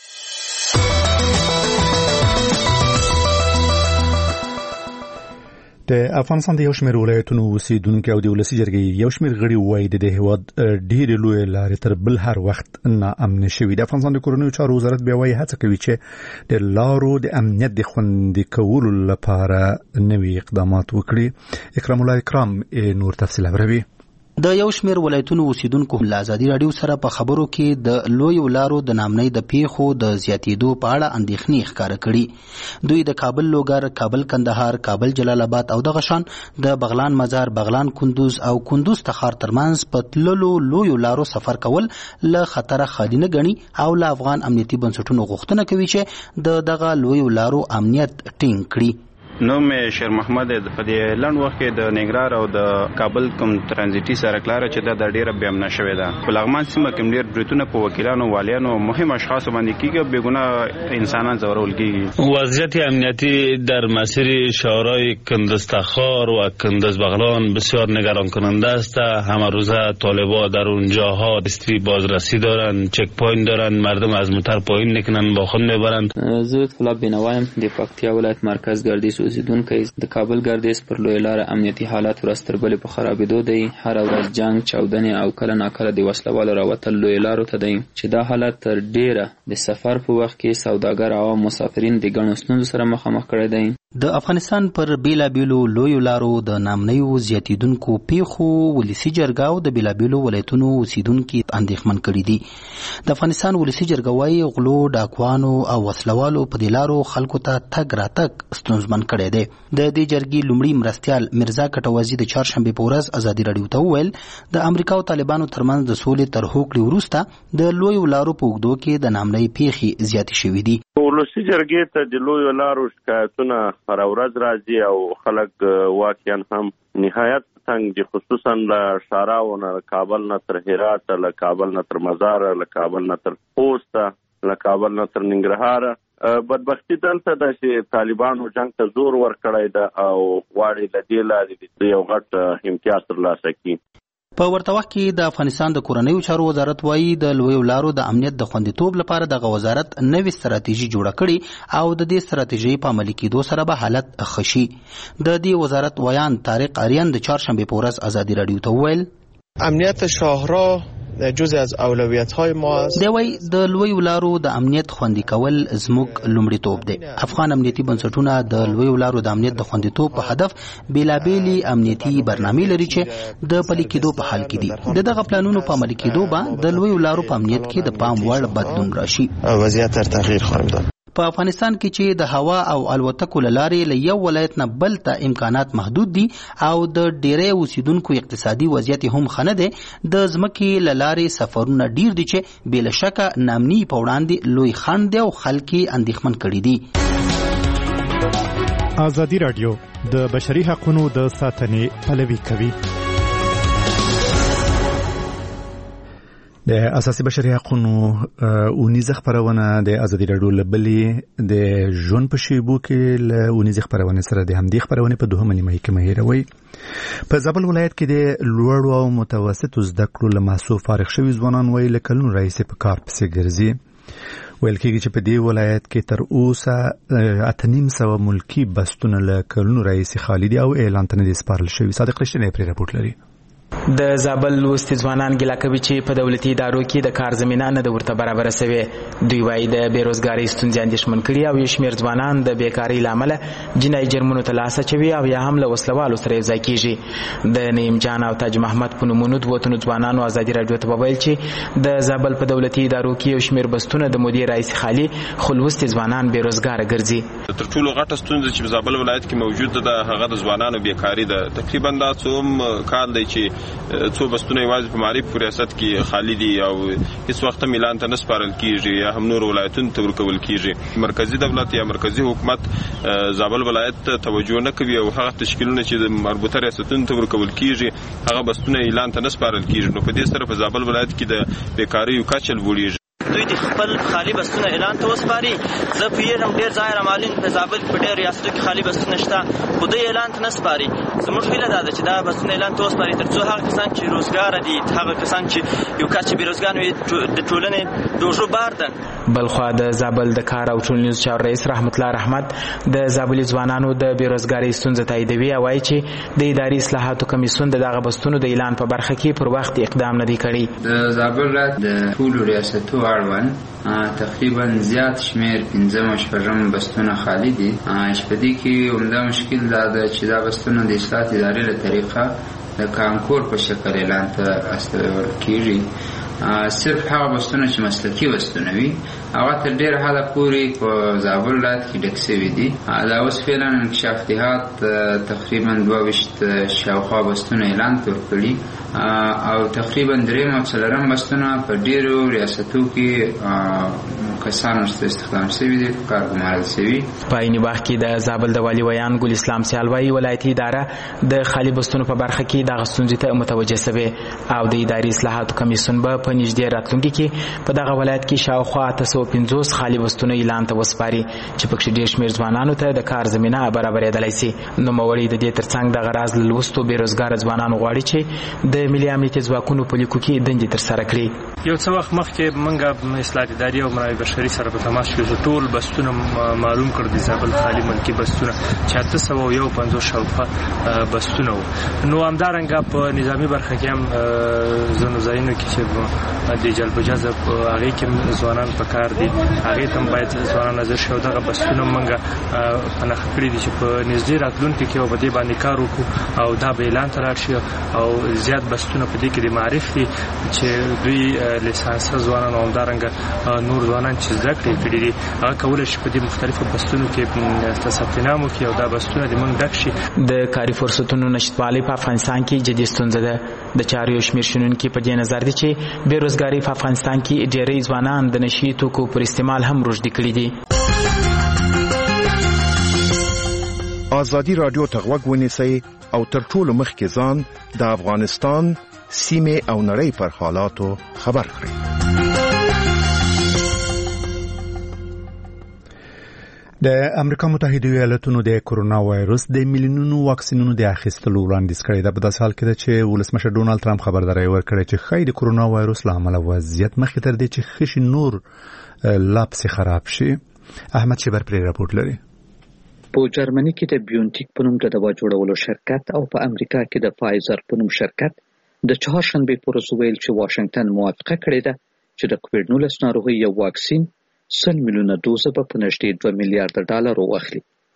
د افغانستان د یو شمېر ولایتونو اوسیدونکو او د ولسي جرګې یو شمېر غړي وایي د دې هېواد ډېرې لویې لارې تر بل هر وخت ناامنه شوي. د افغانستان د کورنیو چارو وزارت بیا وایي هڅه کوي چې د لارو د امنیت د خوندي کولو لپاره نوي اقدامات وکړي. اکرام الله اکرام نور تفصیل خبروي. د یو شمېر ولایتونو اوسیدونکو له ازادي راډیو سره په خبرو کې د لویو لارو د نامنۍ د پیښو د زیاتېدو په اړه اندېښنې ښکاره کړي. دوی د کابل لوګر، کابل کندهار، کابل جلال آباد او دغه شان د بغلان مزار، بغلان کندوز او کندوز تخار ترمنځ په تللو لویو لارو سفر کول له خطره خالي نه ګڼي او له افغان امنیتي بنسټونو غوښتنه کوي چې د دغه لویو لارو امنیت ټینګ کړي. نو مې شیر محمد په دې لنډ وخت کې د نګرهار او د کابل کوم ترانزیتي سړک لاره چې دا د ډیره بې امنه شوې ده. په لغمان سیمه کې ډېر بریتونه په وکیلانو، والیانو، مهم اشخاصو باندې کېږي، بېګناه انسانان ځورول کېږي. وضعیت امنیتی در مسیر شهرهای کندز تخار و کندز بغلان بسیار نگران کننده است. همه روزه طالبا در اونجاها دستی بازرسی دارن، چک پوینت دارن، مردم از موتر پایین نکنن، با خود میبرن. زه طلب بینوایم د پکتیا ولایت مرکز ګردیز اوسیدونکی د کابل ګردیز پر لوی لار امنیتي حالات ورځ تر بلې په خرابېدو دی. هر ورځ جنگ، چاودنې او کله ناکله د وسلوالو راوتل لوی لارو ته دی چې دا حالت تر ډیره د سفر په وخت کې سوداګر او مسافرین د ګڼو ستونزو سره مخامخ کړی دی. د افغانستان پر بیلابیلو لویو لارو د نامنیو زیاتیدونکو پیښو ولسی جرګه او د بیلابیلو ولایتونو اوسیدونکو اندېښمن کړي دي. د افغانستان ولسی جرګه وايي غلو، ډاکوانو او وسلوالو په دې لارو خلکو ته تګ راتګ ستونزمن کړی دی. د دې جرګې لومړي مرستیال مرزا کټوازي د چهارشنبې په ورځ ازادي راډیو ته وویل د امریکا او طالبانو ترمنځ د سولې تر هوکړې وروسته د لویو لارو په اوږدو کې د نامنۍ پیښې زیاتې شوې دي. ولسی جرګې ته د لویو لارو شکایتونه هر ورځ راځي او خلک واقعا هم نهایت تنګ دي، خصوصا له شاراو نه، کابل نه تر هرات، له کابل نه تر مزار، له کابل نه تر خوست، له کابل نه تر ننګرهار. بدبختی دلته ده چې طالبانو جنگ ته زور ورکړی ده او غواړي له دې لارې د یو غټ امتیاز ترلاسه کړي. په ورته وخت کې د افغانستان د کورنیو چارو وزارت وایي د لویو لارو د امنیت د خوندیتوب لپاره دغه وزارت نوې ستراتیژي جوړه کړې او د دې ستراتیژۍ په عملي کېدو سره به حالت ښه شي. د دې وزارت ویان طارق آریان د چهارشنبې په ورځ ازادي راډیو ته وویل امنیت شاهراه جزء از اولویت‌های ما است. دی وای د لویو لارو د امنیت خوندي کول زموږ لومړیتوب دی. افغان امنیتي بنسټونه د لویو لارو د امنیت د خوندیتوب په هدف بیلابېلې امنیتي برنامې لري چې د پلي کېدو په حال کې دي. د دغه پلانونو په عملي کېدو به د لویو لارو په امنیت کې د پام وړ بدلون راشي. وضعیت تر تغییر خواهیم داد. په افغانستان کې چې د هوا او الوتکو لارې له یو ولایت نه بل ته امکانات محدود دي او د ډېری اوسیدونکو اقتصادي وضعیت هم ښه نه دی، د ځمکې له لارې سفرونه ډیر دي چې بې له شکه نامني په وړاندې لوی خنډ دی او خلک یې اندېښمن کړي دي. ازادي راډیو د بشري حقوقو د ساتنې پلوي کوي. د اساسي بشري حقوقو اونیزه خبرونه د ازادي راډیو لبلې د ژوند په شیبو کې له اونیزه خبرونه سره د همدې خبرونه په دوهمه نیمه کې مهیروي. په زابل ولایت کې د لوړ او متوسط زده کړو له محصول فارغ شوي ځوانان وایي له کلونو راهیسې په کار پسې ګرځي. ویل کېږي چې په دې ولایت کې تر اوسه اته نیم سوه ملکي بستونه له کلونو راهیسې خالي دي او اعلان ته نه دي سپارل شوي. صادق رښتینی پرې راپورټ لري. د زابل لوستي ځوانان ګیله کوي چې په دولتي ادارو کې د کار زمینه نه ده ورته برابره سوې. دوی وایي د بېروزګارۍ ستونزې اندېښمن کړي او یو شمېر ځوانان د بېکارۍ له امله جنایي جرمونو ته لاس اچوي او یا هم له وسلوالو سره یو ځای کېږي. د نعیم جان او تاج محمد په نومونو دوو تنو ځوانانو ازادي راډیو ته وویل چې د زابل په دولتي ادارو کې یو شمېر بستونه د مودې راهیسې خالي خو لوستي ځوانان بېروزګاره ګرځي. تر ټولو غټه ستونزه چې په زابل ولایت کې موجوده ده هغه د ځوانانو بېکاري ده. تقریبا دا څوم کال دی چې څو بستونه یوازې په معرف ریاست کې خالي دي او هیڅ وخت اعلان ته نه سپارل کیږي یا هم نور ولایتونو ته ورکول کیږي. مرکزی دولت یا مرکزی حکومت زابل ولایت ته توجه نه کوي او هغه تشکیلونه چې د مربوطه ریاستونو ته ورکول کیږي هغه بستونه اعلان ته نه سپارل کیږي. نو په دې سره په زابل ولایت کې د بیکاری کچه لوړیږي. دوی د خپل خالی بسونه اعلان ته وسپاري. زه پیږم ډیر ځای را معلوم په زابل په ډیر ریاستو کې خالی بسونه شته، خو دوی اعلان ته نه سپاري. زموږ هیله دا ده چې دا بسونه اعلان ته وسپاري ترڅو هغه کسان چې روزګار دي، هغه کسان چې یو کس چې بیروزګار وي د ټولنې د وژو بار ده. بلخوا د زابل د کار او ټولنیز چارو رئیس رحمت الله رحمت د زابلي ځوانانو د بیروزګاری ستونزه تاییدوي او وایي چې د اداري اصلاحاتو کمیسیون د دغه بستونو د اعلان په برخه کې پر وخت اقدام نه دی کړی. د زابل ولایت د ټولو ریاستو اړوند تقریبا زیات شمیر پنځم شپږم بستونه خالی دي. شپدي کې عمده مشکل دا ده چې دا بستونه د اصلاحات ادارې له طریقه د کانکور په شکل اعلان ته استول کیږي. صرف هغه بستونه چې مسلکي بستونه وي هغه تر ډېره حده پورې په زابل ولایت کې ډک شوي دي. دا اوس فعلا انکشاف دهات تقریبا دوه ویشت شاوخوا بستونه اعلان ته ورکړي او تقریبا درېیم او څلورم بستونه په ډېرو ریاستو کې کسان ورته استخدام شوي دي، په کار ګمارل شوي. په عین وخت کې د زابل د والي ویان ګل اسلام سیالوي ولایتي اداره د خالي بستونو په برخه کې دغه ستونزې ته متوجه شوې او د اداري اصلاحاتو کمیسیون به په نږدې راتلونکي کې په دغه ولایت کې شاوخوا اته سوه پنځوس خالي بستونه اعلان ته وسپاري چې پکې ډېر شمېر ځوانانو ته د کار زمینه برابرېدلی شي. نوموړي د دې ترڅنګ دغه راز له لوستو بېروزګاره ځوانانو غواړي چې د ملي امنیتي ځواکونو په لیکو کې دندې ترسره کړي. یو څه وخت مخکې موږ اصلاحات اداري او منابع بشري سره په تماس کې ټول بستونه معلوم کړ دي زابل خالي ملکي بستونه چې اته سوه یو پنځوس شاوخوا بستونه وو. نو همدارنګه په نظامي برخه کې هم ځینو ځایونو کې چې د جلب و جذب هغې کې ځوانان په کار دي، هغې ته هم باید ځوانان نظر شي او دغه بستونه موږ په نښه کړي دي چې په نږدې راتلونکي کې به دې باندې کار وکړو او دا به اعلان ته لاړ شي او زیات بستونه په دې کې د معرف دي چې دوی لیسانسه ځوانان او همدارنګه نور ځوانان چې زده کړې کړي دي هغه کولی شي په دې مختلفو بستونو کې ثبت نام وکړي او دا بستونه د موږ ډک شي. د کاري فرصتونو نشتوالی په افغانستان کې جدي ستونزه ده. د چارو یو شمېر شنونکي په دې نظر دي چې بېروزګاري په افغانستان کې ډېری ځوانان د نشي توکو پر استعمال هم روږدي کړي دي. ازادي راډیو ته غوږ ونیسئ او تر ټولو مخکې ځان د افغانستان سیمې او نړۍ پر حالاتو خبر کړئ. د امریکا متحده ایالاتونو د کورونا وایرس د میلیونونو واکسینونو د اخیستلو وړاندیز کړی دی. په داسې حال کې ده چې ولسمشر ډونالد ټرمپ خبرداری ورکړی چې ښایي د کورونا وایرس له امله وضعیت مخکې تر دې چې ښه شي نور لا پسې خراب شي. احمد شیبر پرې راپورټ لري. په جرمني کې د بیونټیک په نوم د دوا جوړولو شرکت او په امریکا کې د فایزر په نوم شرکت د چهارشنبې په ورځ ویل چې واشنگټن موافقه کړې ده چې د کووډ نولس ناروغۍ یو واکسین سل میلیونه دوزه په نږدې دوه میلیارډ ډالر واخلي.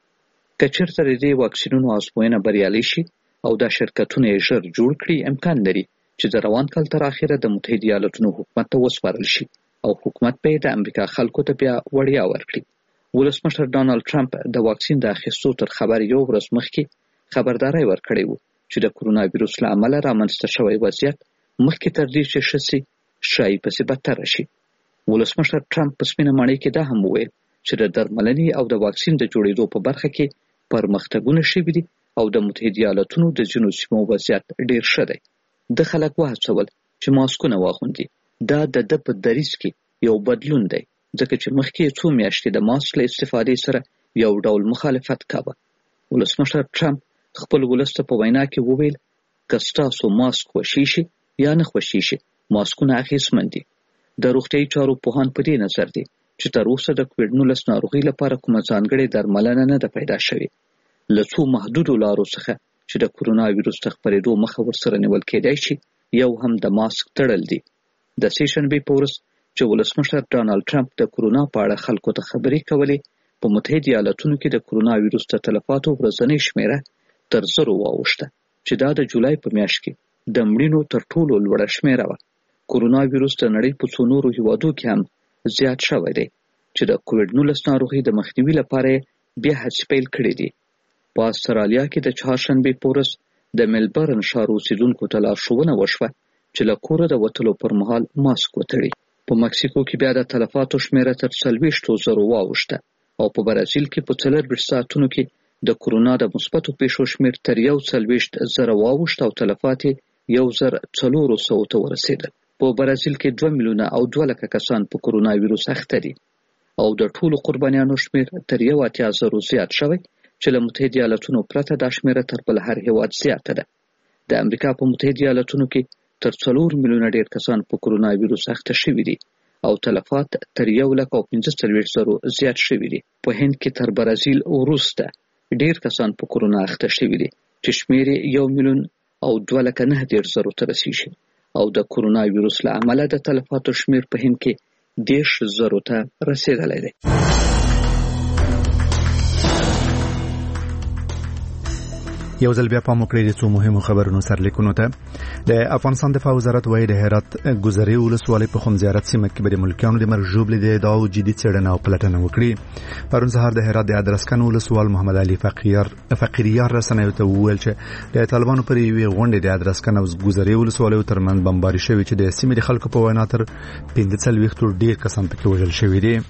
که چېرته د دې واکسینونو ازموینه بریالۍ شي او دا شرکتونه یې ژر جوړ کړي امکان لري چې د روان کال تر اخره د متحده ایالاتونو حکومت ته وسپارل شي او حکومت به د امریکا خلکو ته بیا وړیا ورکړي. ولسمشر ډونالد ټرمپ د واکسین د اخیستو تر خبر یو ورځ مخکې خبرداری ورکړی و چې د کورونا ویروس له امله رامنځته شوی وضعیت مخکې تر دې چې ښه شي شایي پسې بدتره شي. ولسمشر ټرمپ په سپینه ماڼۍ کې دا هم وویل چې د درملنې او د واکسین د جوړېدو په برخه کې پرمختګونه شوي دي او د متحده ایالاتونو د ځینو سیمو وضعیت ډېر ښه دی. د خلک وهڅول چې ماسکونه واغوندي. دا د ده په دریځ کې یو بدلون دی ځکه چې مخکې څو میاشتې د ماسک له استفادې سره یو ډول مخالفت کاوه. ولسمشر ټرمپ خپل ولس ته په وینا کې وویل که ستاسو ماسک خوښي شي یا نه خوښي شي ماسکونه اخیستمن دي. د روغتیايي چارو پوهان په دې نظر دي چې تر اوسه د کووډ نولس ناروغۍ لپاره کومه ځانګړې درملنه نه ده پیدا شوې. له څو محدودو لارو څخه چې د کورونا ویروس د خپرېدو مخه ورسره نیول کېدای شي یو هم د ماسک تړل دي. د سې شنبې په ورځ چې ولسمشر ډونالد ټرمپ د کورونا په اړه خلکو ته خبرې کولې په متحده ایالاتونو کې د کورونا ویروس د تلفاتو ورځنۍ شمیره تر زرو واوښته چې دا د جولای په میاشت کې د مړینو تر ټولو لوړه شمیره وه. کورونا ویروس د نړۍ په څو نورو هیوادو کې هم زیات شوی دی چې د کووډ نولس ناروغۍ د مخنیوي لپاره بیا هڅې پیل کړي دي. په استرالیا کې د چهارشنبې په ورځ د ملبرن ښار اوسیدونکو ته لارښوونه وشوه چې له کوره د وتلو پر مهال ماسک وتړي. په مکسیکو کې بیا د تلفاتو شمیره تر څلوېښتو زرو واوښته او په برازیل کې په څلورویشت ساعتونو کې د کورونا د مثبتو پیښو شمیر تر یو څلوېښت زره واوښت او تلفات یو زر څلور سوه ته ورسېدل. په برازیل کې دوه میلیونه او دوه لکه کسان په کرونا وایرس اخته دي او د ټولو قربانیانو شمیر تر یو اتیا زرو زیات شوی چې له متحده ایالاتونو پرته دا شمیر تر بل هر هیواد زیاته ده. د امریکا په متحده ایالاتونو کې تر څلور میلیونه ډیر کسان په کرونا وایرس اخته شوي دي او تلفات تر یو لک او پنځه څلوېښت زرو زیات شوي دي. په هند کې تر برازیل وروسته ډیر کسان په کرونا اخته شوي دي چې شمیر یو میلیون او دوه لکه نه دېرش زرو ته رسیږي او د کرونا وایرس له امله د تلفاتو شمیر په هند کې دېرش زرو ته رسیدلی دی. یو ځل بیا پام وکړئ د څو مهمو خبرونو سرلیکونو ته. د افغانستان دفاع وزارت وايي د هرات ګذرې ولسوالۍ په خم زیارت سیمه کې به د ملکیانو د مرګ ژوبلې د ادعاو جدي څېړنه او پلټنه وکړي. پرون سهار د هرات د ادرسکن ولسوال محمد علي فقیر فقیریار رسنیو ته وویل چې د طالبانو پر یوې غونډې د ادرسکن او ګذرې ولسوالیو ترمنځ بمباري شوې چې د سیمې د خلکو په وینا تر پنځه څلوېښت ډېر کسان پکې وژل شوي دي.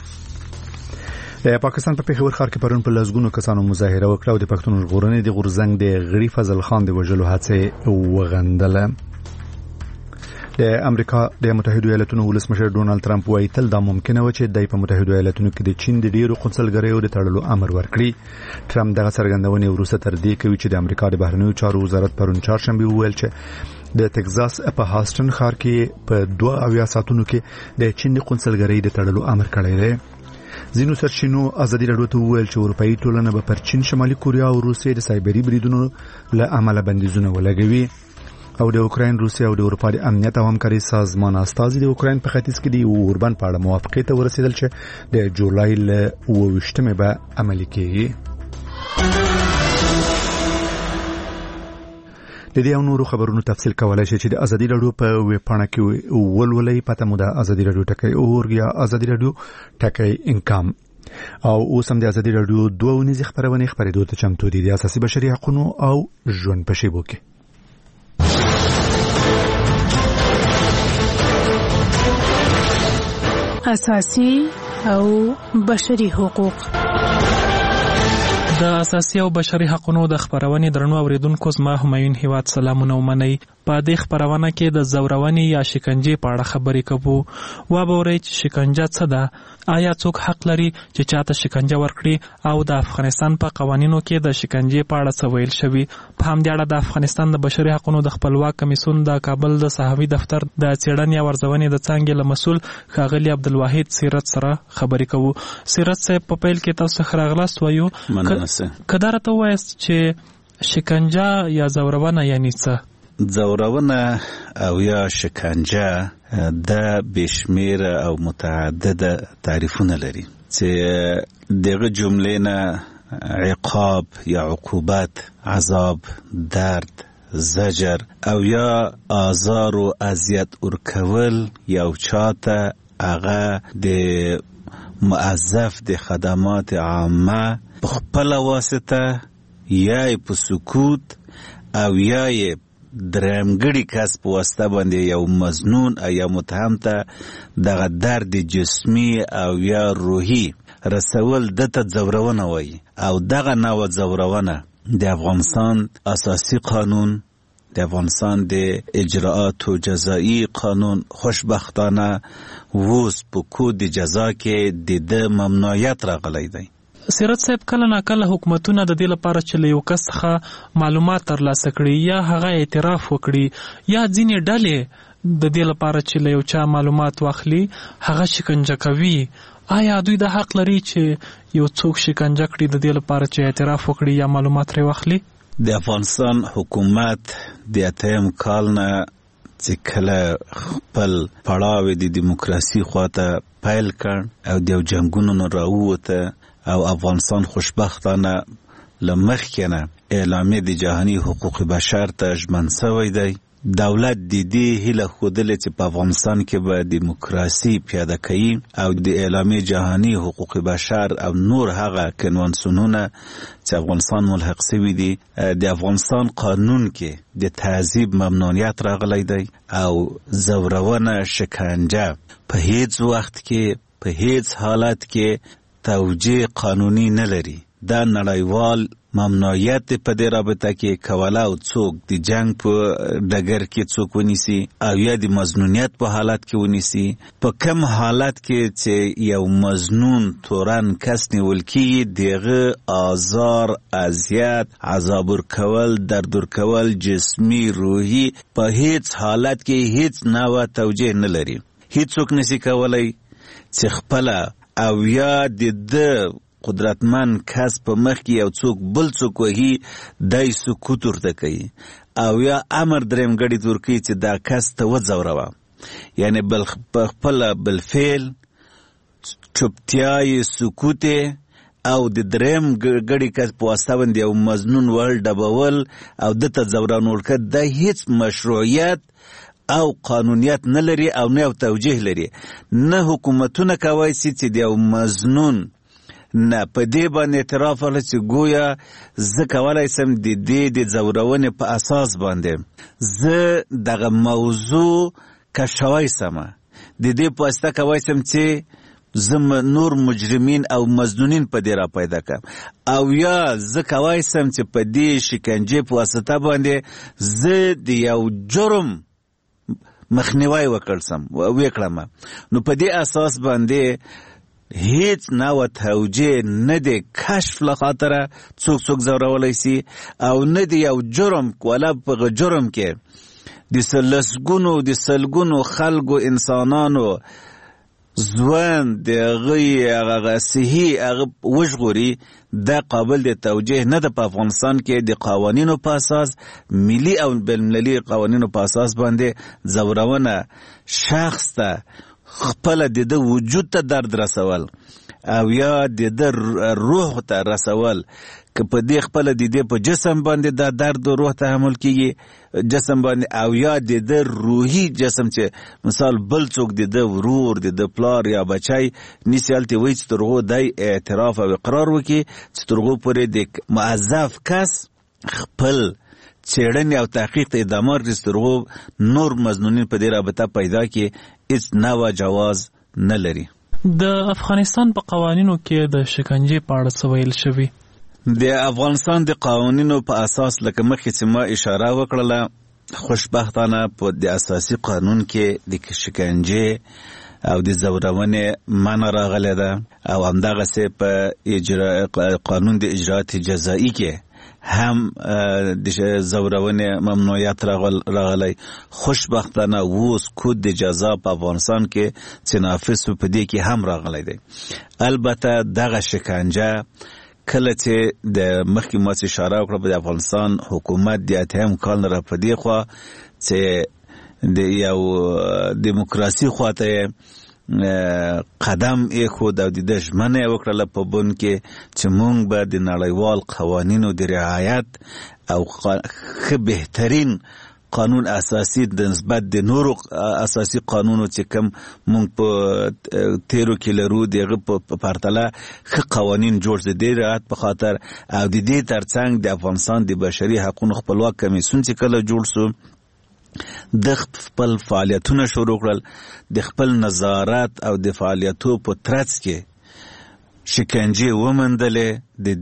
د پاکستان په پیښور ښار کې پرون په لسګونو کسانو مظاهره وکړه او د پښتون ژغورنې د غورزنګ د غړي فضل خان د وژلو هڅه وغندله. د امریکا د متحده ایالاتونو ولسمشر ډونالد ټرمپ وايي تل دا ممکنه و چې د متحده ایالاتونو کې د چین د ډیرو قونسلګریو د تړلو امر ورکړي. ټرمپ دغه څرګندونې وروسته تر دې کوي چې د امریکا د بهرنیو چارو وزارت پرون چهارشنبه وویل چې د ټکزاس په هاستن ښار کې په دوه اویا ساعتونو کې د چین د قونسلګرۍ د تړلو امر کړی دی. ځینو سرچینو ازادي راډیو ته وویل چې اروپאי ټولنه به پر چین، شمالي کوریا او روسیې د سایبري بریدونو له امله بندیزونه ولګوي. او د اوکراین، روسیې او د اروپا د امنیت او همکاري سازمان استازي د اوکراین په ختیځ کې د اوربن په اړه موافقې ته ورسېدل چې د جولای له اوه ویشتمې به عملي کېږي. د دې او نورو خبرونو تفصیل کولای شي چې د ازادي راډیو په ویب پاڼه کې ولولئ. پته مو د ازادي راډیو ټکی اور یا ازادي راډیو ټکی انکم. او اوس هم د ازادي راډیو دوه ونیزې خبرونه خبرېدو ته چمتو دي د اساسي بشري حقوقو او ژوند په شیبو کې. اساسي او بشري حقوق. د اساسي او بشري حقوقو د خبرونې درنو اوریدونکو زما همایون هیواد سلامونه ومنئ. په دې خبرونه کې د زورونې یا شکنجې په اړه خبرې کوو. و به اورئ چې شکنجه څه ده، آیا څوک حق لري چې چاته شکنجه ورکړي، او د افغانستان په قوانینو کې د شکنجې په اړه څه ویل شوي. په همدې اړه د افغانستان د بشري حقوقو د خپلواک کمیسیون د کابل د صحافي دفتر د څېړنې او ارزونې د څانګې له مسؤل ښاغلي عبدالواحد سیرت سره خبرې کوو. سیرت صاحب، په پیل کې تاسو ښه راغلاست وایو. که دا راته ووایاست چې شکنجه یا زورونه یعنی څه؟ زورونه او یا شکنجه د بشمیر او متعدد تعریفونه لري چې دغه جملې نه عقاب یا عقوبت، عذاب، درد، زجر او یا آزار و اذیت ورکول یو چاته هغه د موظف د خدمات عامه په خپل واسطه یا په سکوت او یا درمګړي کس په واسطه باندې یو مظنون یا متهم ته دغه درد جسمی او یا روحي رسول دته زورونه وای. او دغه نوع زورونه د افغانستان اساسي قانون، د افغانستان د اجراءات و جزایی قانون خوشبختانه ووس په کود جزا کې د د ممنوعیت راغلی دی. سیرت صاحب، کله نا کله حکومتونه د دې لپاره چې له یو کس څخه معلومات ترلاسه کړي یا هغه اعتراف وکړي یا ځینې ډلې د دې لپاره چې له یو چا معلومات واخلي هغه شکنجه کوي. آیا دوی د حق لري چې یو څوک شکنجه کړي د دې لپاره چې اعتراف وکړي یا معلومات لري واخلي؟ د افغانستان حکومت د اتم کال نه چې کله خپل پړاو د دیموکراسي خواته پیل کړ او د جنگونو نه راووته او افغانستان خوشبختانه لمخکنه اعلامیه د جهانی حقوق بشر ته ژمن شوی دی. دولت د دې هیله خوده چې په افغانستان کې به دیموکراسي پیاده کوي او د اعلامیه جهانی حقوق بشر او نور هغه کنوانسیونونه چې افغانستان ملحق شوی دي د افغانستان قانون کې د تعذیب ممنوعیت راغلی دی او زورونه، شکنجه په هیڅ وخت کې په هیڅ حالت کې توجیه قانونی نه لري. دا نړیوال ممنوعیت په دې رابطه کې کولا او څوک د جنگ په ډګر کې څوک ونیسي او یا د مظنونیت په حالت کې ونیسي، په کم حالت کې چې یو مظنون تورن کس نیول کیږي دغه آزار، اذیت، عذاب ورکول، درد ورکول جسمی روحي په هیڅ حالت کې هیڅ نوع توجیه نه لري. هیڅوک نشي کولای چې خپل او یا د قدرتمن کس په مخ کې یو څوک بل څوک وهي دای سکوت ورته کوي او یا امر دریم غړي تور کوي چې دا کس ته وځوروه، یعنی بل خپل بل فعل چوپتیای سکوت او د دریم غړي کس په واسطه باندې یو مظنون ول ډبول او د ته ځورانول کړه د هیڅ مشروعیت او قانونیت نه لري او نه توجیه لري. نه حکومتونه کوي چې د یو مظنون نه په دې باندې اعتراف ورکړي چې گویا زه کولای سم د دې د ځورونې په اساس باندې زه دغه موضوع کشوای سم، د دې په واسطه کوای سم چې زه نور مجرمین او مظنونین په دې را پیدا کړم او یا زه کوای سم چې په دې شکنجې په واسطه باندې زه د یو جرم مخنیوي وکړم وکړم. نو په دې اساس باندې هیڅ نوع توجیه نه دی کشف لخاطره څوک څوک ځورولای سي او نه دی یو جرم ولا په جرم کې د سلسګونو د سلګونو خلکو انسانانو ځوان د غي هغه صحي هغه وژغوري د قابل د توجیه نه د په افغانستان کې د قوانینو په اساس، ملي او بین‌المللي قوانینو په اساس باندې ځورونه شخص ته خپل د د وجود ته درد رسول او یا د د روح ته رسول که په دې خپل د دې په جسم باندې د درد او روح تحمل کیږي جسم باندې او یا د د روحي جسم چې مثال بل څوک د د ورور د د پلار یا بچای نسیالتي وایي چې ترغو د اعتراف او اقرار وکي چې ترغو پورې د معذف کس خپل څېړنې او تحقیق ته ادامه ورکړي ترغو نور مظنونین په دې رابطه پیدا کړي هیڅ نوع جواز نه لري. د افغانستان په قوانینو کې د شکنجې په اړه څه ویل شوي؟ د افغانستان د قوانینو په اساس لکه مخکې چې ما اشاره وکړله خوشبختانه په د اساسي قانون کې د شکنجې او د ځورونې منع راغلی ده او همدغسې په اجرا قانون د اجراات جزایي کې هم د ځورونې ممنوعیت راغلی. خوشبختانه اوس کود د جزا په افغانستان کې چې نافذ په دې کې هم راغلی دی. البته دغه شکنجه کله چې د مخکې ما چې اشاره وکړه د افغانستان حکومت د اتهم کال نه را په دې خوا چې د یو دیموکراسي خواته قدم ایښود او د ژمنه یې وکړله په بن کې چې موږ به د نړیوال قوانینو د رعایت او ښه بهترین قانون اساسي د نسبت د نورو اساسي قانونو چې کوم موږ په تیرو کې لرو دغه په پرتله ښه قوانین جوړ د دې رعایت په خاطر او د دې ترڅنګ د افغانستان د بشري حقوقو خپلواک کمیسیون چې کله جوړ سو د خپل فعالیتونه شروع کړل، د خپل نظارت او د فعالیتو په ترڅ کې شکنجې ومندلې. د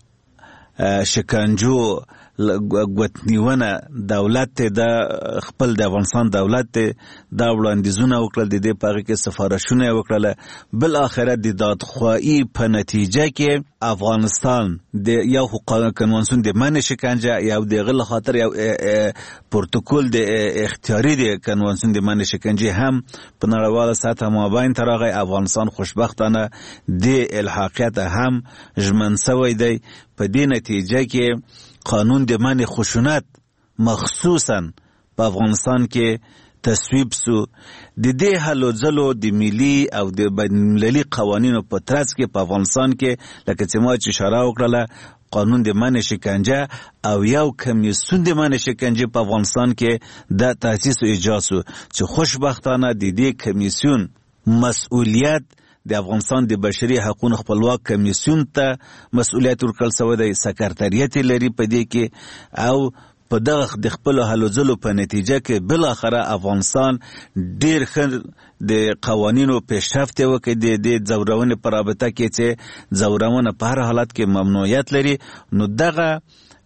دې شکنجو ګوتنیونه دولت ته د خپل د افغانستان دولت ته دا وړاندیزونه وکړل، د دې په هغه کې سفارشونه وکړل. بل اخره د دادخواهی په نتیجه کې افغانستان د یو کنوانسیون د منع شکنجه یو دغه لخاطر یو پروتکل د اختیاري د کنوانسیون د منع شکنجه هم په نړیواله سطح مابین تر هغه افغانستان خوشبختانه د الحاقیت هم ژمن شوی دی. په دې نتیجه کې قانون د منع خشونت مخصوصا په افغانستان کې تصویب سو. د دې هلو ځلو د ملي او د بین‌المللي قوانینو په ترڅ کې په افغانستان کې لکه چې ما چې اشاره وکړله قانون د منع شکنجه او یو کمیسیون د منع شکنجه په افغانستان کې د تاسیس او ایجاد سو چې خوشبختانه د دې کمیسیون مسؤلیت د افغانستان د بشري حقوقو خپلواک کمیسیون ته مسؤلیت ورکړل شوی دی، سکرټریت لري په دې کې او په دغه د خپل هلو ځلو په نتیجه کې بل اخره افغانستان ډیر ښه د قوانینو پیشرفت وکړي د زورونې په رابطه کې چې زورونه په هر حالت کې ممنوعیت لري. نو دغه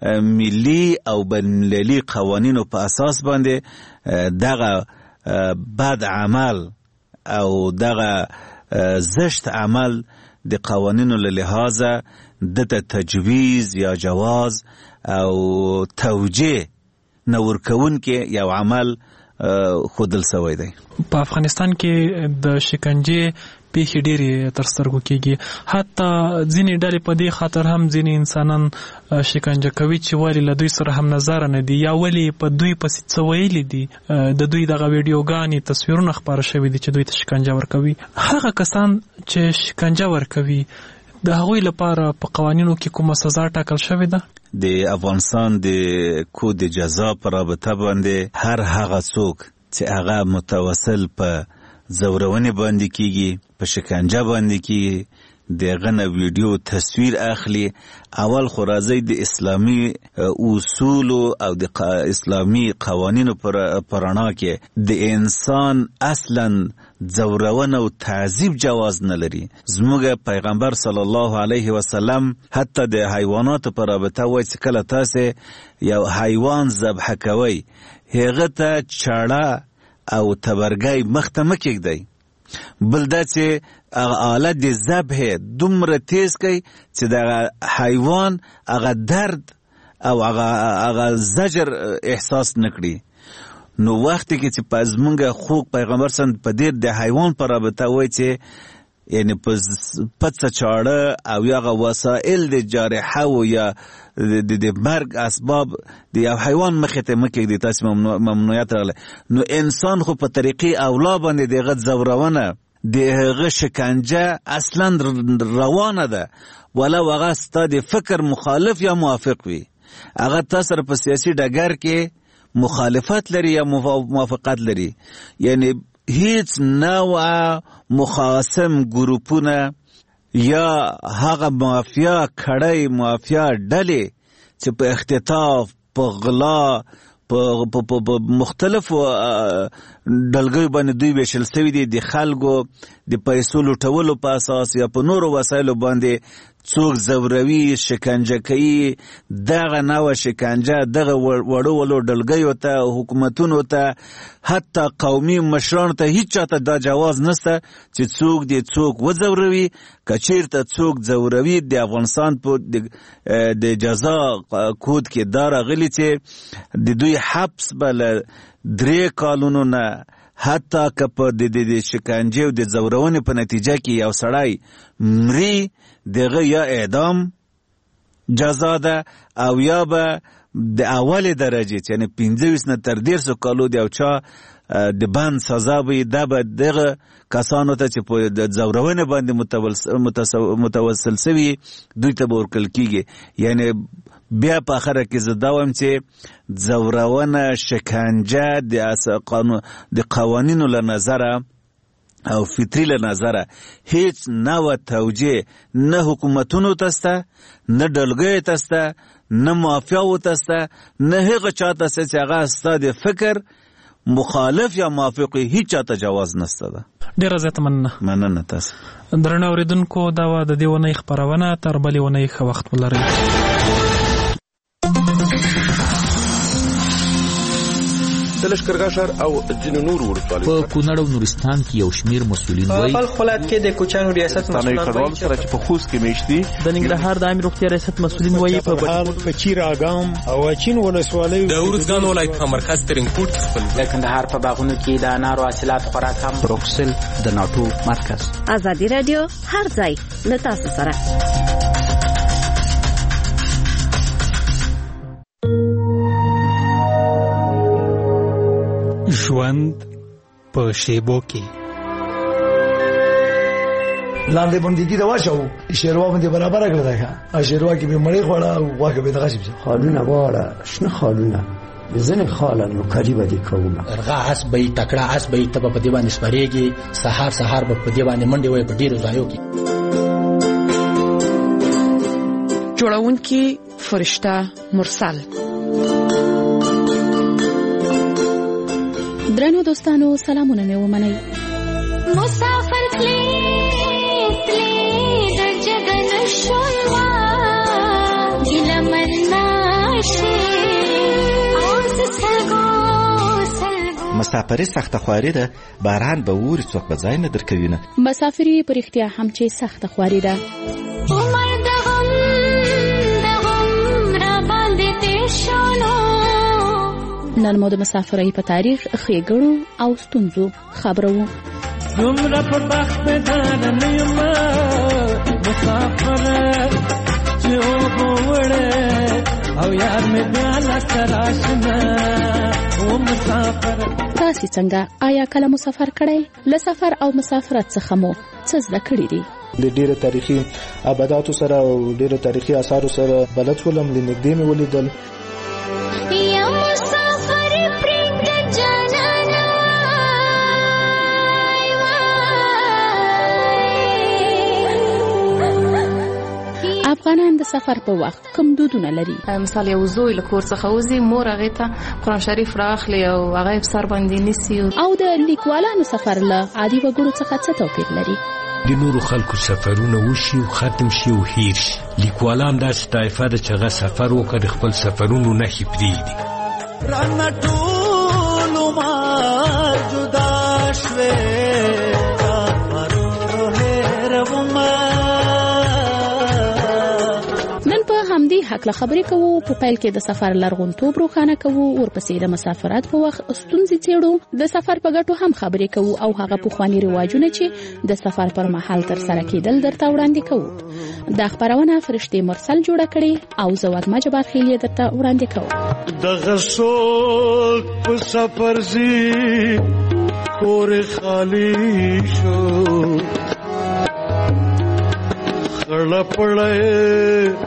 ملي او بین‌المللي قوانینو په اساس باندې دغه بد عمل او دغه زشت عمل د قوانینو له لحاظه د تجویز یا جواز او توجیه نور کون کې یو عمل خودل سوی دی. په افغانستان کې د شکنجه پیښې ډېرې تر سترګو کېږي. حتی ځینې ډلې په دې خاطر هم ځینې انسانان شکنجه کوي چې ولې له دوی سره هم نظر نه دي یا ولې په دوی پسې څه ویلي دي. د دوی دغه ویډیوګانې تصویرونه خپاره شوي دي چې دوی ته شکنجه ورکوي. هغه کسان چې شکنجه ورکوي د هغوی لپاره په قوانینو کې کومه سزا ټاکل شوې ده؟ د افغانستان د کود جزا په رابطه باندې هر هغه څوک چې هغه متوسل په زورونې باندې کیږي، په شکنجه باندې کیږي، دغه نه ویډیو تصویر اخلي، اول خو راځي د اسلامي اصول او د اسلامي قوانینو پر پرانا کې د انسان اصلا زورونه او تعذیب جواز نه لري. زموږ پیغمبر صلی الله علیه وسلم حتی د حیوانات پر رابطه وایي چې کله تاسو یو حیوان ذبح کوئ هغه ته چاړه او تبرګای مخته مکیږي. بل دا چې آله د ذبح دومره تیز کوي چې د حیوان هغه درد او هغه هغه زجر احساس نکړي. نو وخت کې چې په زمونږ خوږ پیغمبر سند په دې د حیوان پر رابطه وایي چې یعنی پڅ چاړه او یا وسایل د جارحه او یا د د مرګ اسباب د یو حیوان مخې ته مکه د تاسو ممنوعیت راغله. نو انسان خو په طریقې اولا باندې دغه زورونه دغه شکنجه اصلا روانه ده، ولا هغه ستاسو فکر مخالف یا موافق وي. هغه تاسو په سیاسي ډګر کې مخالفت لري یا موافقت لري، یعنی هیڅ نوع مخاصم ګروپونه یا هغه مافیا کړای مافیا ډلې چې په اختطاف، په غلا، په مختلفو ډلګیو باندې دوی ویشل سوي دي، د خلکو د پیسو لوټولو په اساس یا په نورو وسایلو باندې څوک زوروي، شکنجه کوي. دغه نوع شکنجه دغه وړو وړو ډلګیو ته، حکومتونو ته، حتی قومي مشرانو ته هیڅ چاته دا جواز نشته چې څوک دې څوک وزوروي. که چیرته څوک زوروي د افغانستان په د جزا کود کې دا راغلي چې د دوی حبس به له درې کالونو نه حتی که په د شکنجې او د زورونې په نتیجه کې یو سړی مري دغه یا اعدام جزا ده او یا به د اول درجه یعنی پنځه ویشت نه تر دیرشو کالو د یو چا د بند سزا وي. دا به دغه کسانو ته چې په د زورونې باندې متوسل سوي دوی ته به ورکړل کیږي. یعنی بیا په اخره کې زه دا وایم چې زورونه، شکنجه د قوانینو له نظره او فطري له نظره هیڅ نوع توجیه نه حکومتونو ته سته، نه ډلګیو ته سته، نه مافیاو ته سته، نه هغه چا ته سته چې هغه ستا د فکر مخالف یا موافق هیڅ چاته جواز نشته ده. ډیره زیاته مننه. مننه تاسو. درنو اوریدونکو دا و د دې ونې خبرونه تر بلې ونې ښه وخت ولرئ. د لښکرګاه او ځینو نورو ولسوالیو په کونړ او نورستان کې یو شمیر مسؤلین وایي په خپل کې د کوچانو ریاست مسؤلین وایي چې په خوست کې میشتي د ننګرهار د عامه روغتیا ریاست مسؤلین وایي په بهار په چیراګام او چین ولسوالیو د اورزګان ولایت په مرکز ترینکوټ خپل د کندهار په باغونو کې د انارو حاصلات خوراک هم بروکسل د ناتو مرکز. ازادي رادیو هر ځای له تاسو سره. ژوند په شیبو کې لاندې باندې دا واښو شیروا باندې برابر کړل دا شیروا کې به مړی خوړه او واګه به دغه شي خالونه واړه شنه خالونه ځنه خالن نو کلی باندې کومه ارغا اس به تکړه اس به تب په دی باندې سپریږي سحر سحر په دی باندې منډي وای په ډیرو ځایو کې جوړونکي فرشته مرسل درنو دوستانو سلامونه مې ومنئ. مسافر تلی تلی د جګن شولوا ګیله من ناشي اوس سلګو سلګو. مسافري سخته خواري ده، باران به ووري څوک به ځای نه درکوي نه. مسافري په رښتیا هم چې سخته خواري ده. عمر د غم د غم را باندې تیر شولو. نن مو د مسافرۍ په تاریخ ښېګړو او ستونزو خبرو. دومره په بخت بدانه نه یم مسافره چې اوبه وړې او یار مې بیا لاسته راشنه و مسافره. تاسې څنګه؟ آیا کله مسافر کړی؟ له سفر او مسافرت څخه مو څه زده کړي دي؟ د ډیره تاریخي ابداتو سره او ډیره تاریخي آثارو سره بلد شولم، له نږدې مې ولیدل. افغانان د سفر په وخت کوم دودونه لري؟ مثال یو زوی له کور څخه وځي، مور هغه ته قرآن شریف راخلي او هغه په سر باندې نیسي. او د لیکوالانو سفر له عادي وګړو څخه څه توپیر لري؟ د نورو خلکو سفرونه وشي او ختم شي او هیر شي. لیکوالان داسې طایفه ده چې هغه سفر وکړي د خپل سفرونو نښې پرېږدي. رانه ټول عمر جدا شوې همدې هکله خبرې کوو. په پیل کې د سفر لرغونتوب روښانه کوو، ورپسې د مسافرت په وخت ستونزې څېړو، د سفر په ګټو هم خبرې کوو او هغه پخواني رواجونه چې د سفر پر مهال ترسره کېدل درته وړاندې کوو. دا خپرونه فرشتې مرسل جوړه کړې او زه وږمه جبار خیل یې درته وړاندې کوم. دغه څوک په سفر ځي کور خالی شو خړه پړه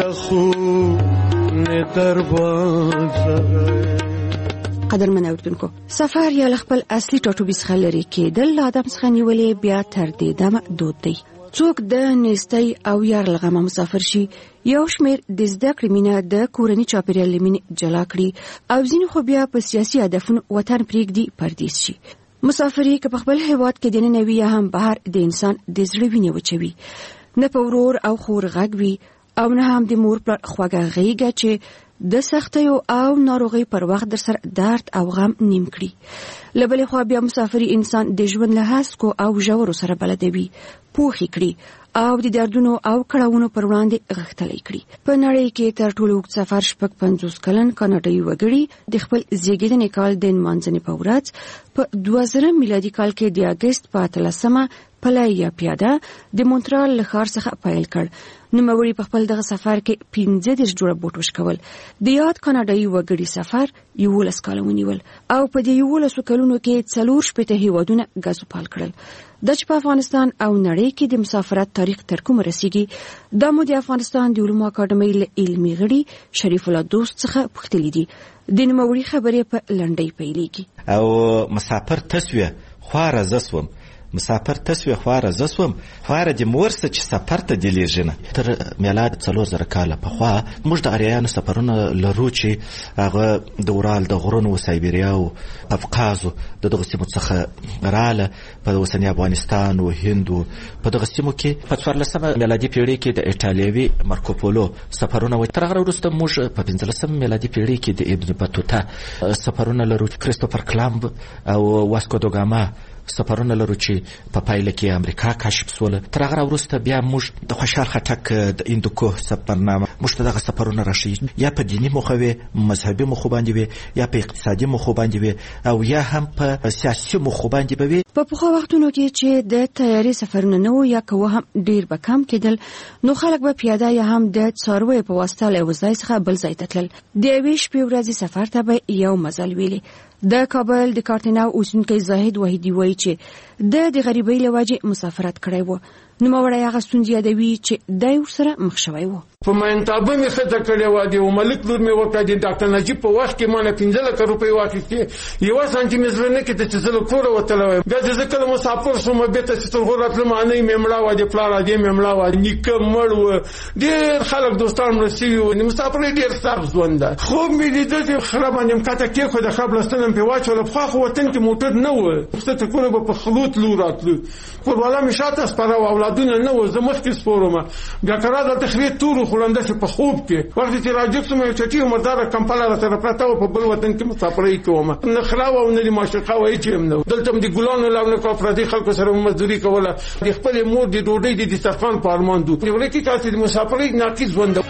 قدرمن اوریدونکو، سفر یا خپل اصلي ټاټوبي څخه لرې کېدل له آدم څخه نیولې بیا تر دې دمه دود دی. څوک د نیستۍ او یار له غمه مسافر شي، یو شمېر د زده کړې مینه د کورني چاپېریال له مینې جلا کړي او ځینې خو بیا په سیاسي هدفونو وطن پرېږدي پردیس شي. مسافري که په خپل هېواد کې دننه وي یا هم بهر، د انسان د زړه وینې وچوي. نه په ورور او خور غږ وي او نه هم د مور پر خواږه غېږه چې د سختیو او ناروغۍ پر وخت در سره درد او غم نیم کړي. له بلې خوا بیا مسافري انسان د ژوند له هسکو او ژورو سره بلدوي، پوښي کړي او د دردونو او کړاوونو پر وړاندې غښتلی کړي. په نړۍ کې تر ټولو اوږد سفر شپږ پنځوس کلن کاناډایي وګړي د خپل زیږېدنې کال د نمانځنې په ورځ په دوه زره میلادي کال کې د اګست په اتلسمه پلی یا پیاده د مونټرال له ښار څخه پیل کړ. نوموړي په خپل دغه سفر کې پنځه دېرش جوړه بوټ وشکول. د یاد کاناډایي وګړي سفر یولس کاله ونیول او په دې یولسو کلونو کې څلور شپېته هېوادونه ګزوپال کړل. دا چې په افغانستان او نړۍ کې د مسافرت تاریخ تر کومه رسیږي، دا مو د افغانستان د علومو اکاډمۍ له علمي غړي شریف الله دوست څخه پوښتلي دي. د نوموړي خبرې په لنډۍ پیلېږي. او مسافر تسویه خواره زسوم مسافر تسوی خواره زسوم خواره د مورسه چې سفر ته دی لیږنه. تر میلاد څلور زره کاله پخوا موږ د اریانو سفرونه لرو چې هغه د اورال د غرونو و سایبریا او قفقازو د دغه سیمو څخه راله په اوسني افغانستان او هند په دغه سیمو کې په څوارلسمه میلادي پیړۍ کې د ایټالوي مارکوپولو سفرونه و. تر هغه وروسته موږ په پنځلسمه میلادي پیړۍ کې د ابن بطوطه سفرونه لرو، کریستوفر کلمب او واسکو دا ګاما سفرونه لرو چې په پایله کې امریکا کشف شول. تر هغه وروسته بیا موږ د خوشحال خټک د هندوکوه سفرنامه موږ ته دغه سفرونه راشي، یا په دیني موخه وي، مذهبي موخه باندې وي، یا په اقتصادي موخه باندې وي، او یا هم په سیاسي موخه باندې به وي. په پخوا وختونو کې چې د تیاري سفرونه نه و یا که هم ډیر به کم کېدل، نو خلک به پیاده یا هم د څارویو په واسطه له یو ځای څخه بل ځای ته تلل. د یوې شپې ورځې سفر ته به یو مزل ویلي. د کابل د کارتناو اوسیدونکی زاهد وحیدي وایي چې د د غریبۍ له وجې مسافرت کړی و. نوموړی هغه ستونزې یادوي چې دی ورسره مخ شوی و. په منتابه مې ښځه کړې وه، د ملک لور مې ورکړه، د ډاکټر نجیب په وخت کې ما نه پنځه لکه روپۍ واخیستې. یوه سانتي مې زړه نه کېده چې زه له کوره وتلی وایم. بیا چې زه کله مسافر شوم بېرته چې تر غور راتلم، انۍ مې مړه وه، د پلار ادې مې مړه وه، نیکه مړ و، ډېر خلک دوستان مړه سوي وو. د مسافرۍ ډېر سخت ژوند ده. خوب مې لیده چې خره باندې م کاته کېښوده، ښه بړستنه مې پرې واچوله. پخوا خو وطن کې موټر نه و، ښکته کونه به په خلو تلو راتلو. کوروالا مې شاته سپاره وه، اولادونه نه و، زه مخکې سپور وم. بیا که را دلته خرې تور وخوړم همداسې په خوب کې. وخت چې راجګ شوم یو چټي عمرداره کمپله راسره پرته وه، په بل وطن کې مسافرۍ کومه. نه خره وه او نه د معشوقه وه، هېڅ هم نه و. دلته هم د ګلانو لو نه کوه، پردي خلکو سره مو مزدوري کوله. د خپلې مور د ډوډۍ د دسترخوان په ارمان دو. د ورکې کاسې د مسافرۍ ناقص ژوند ده.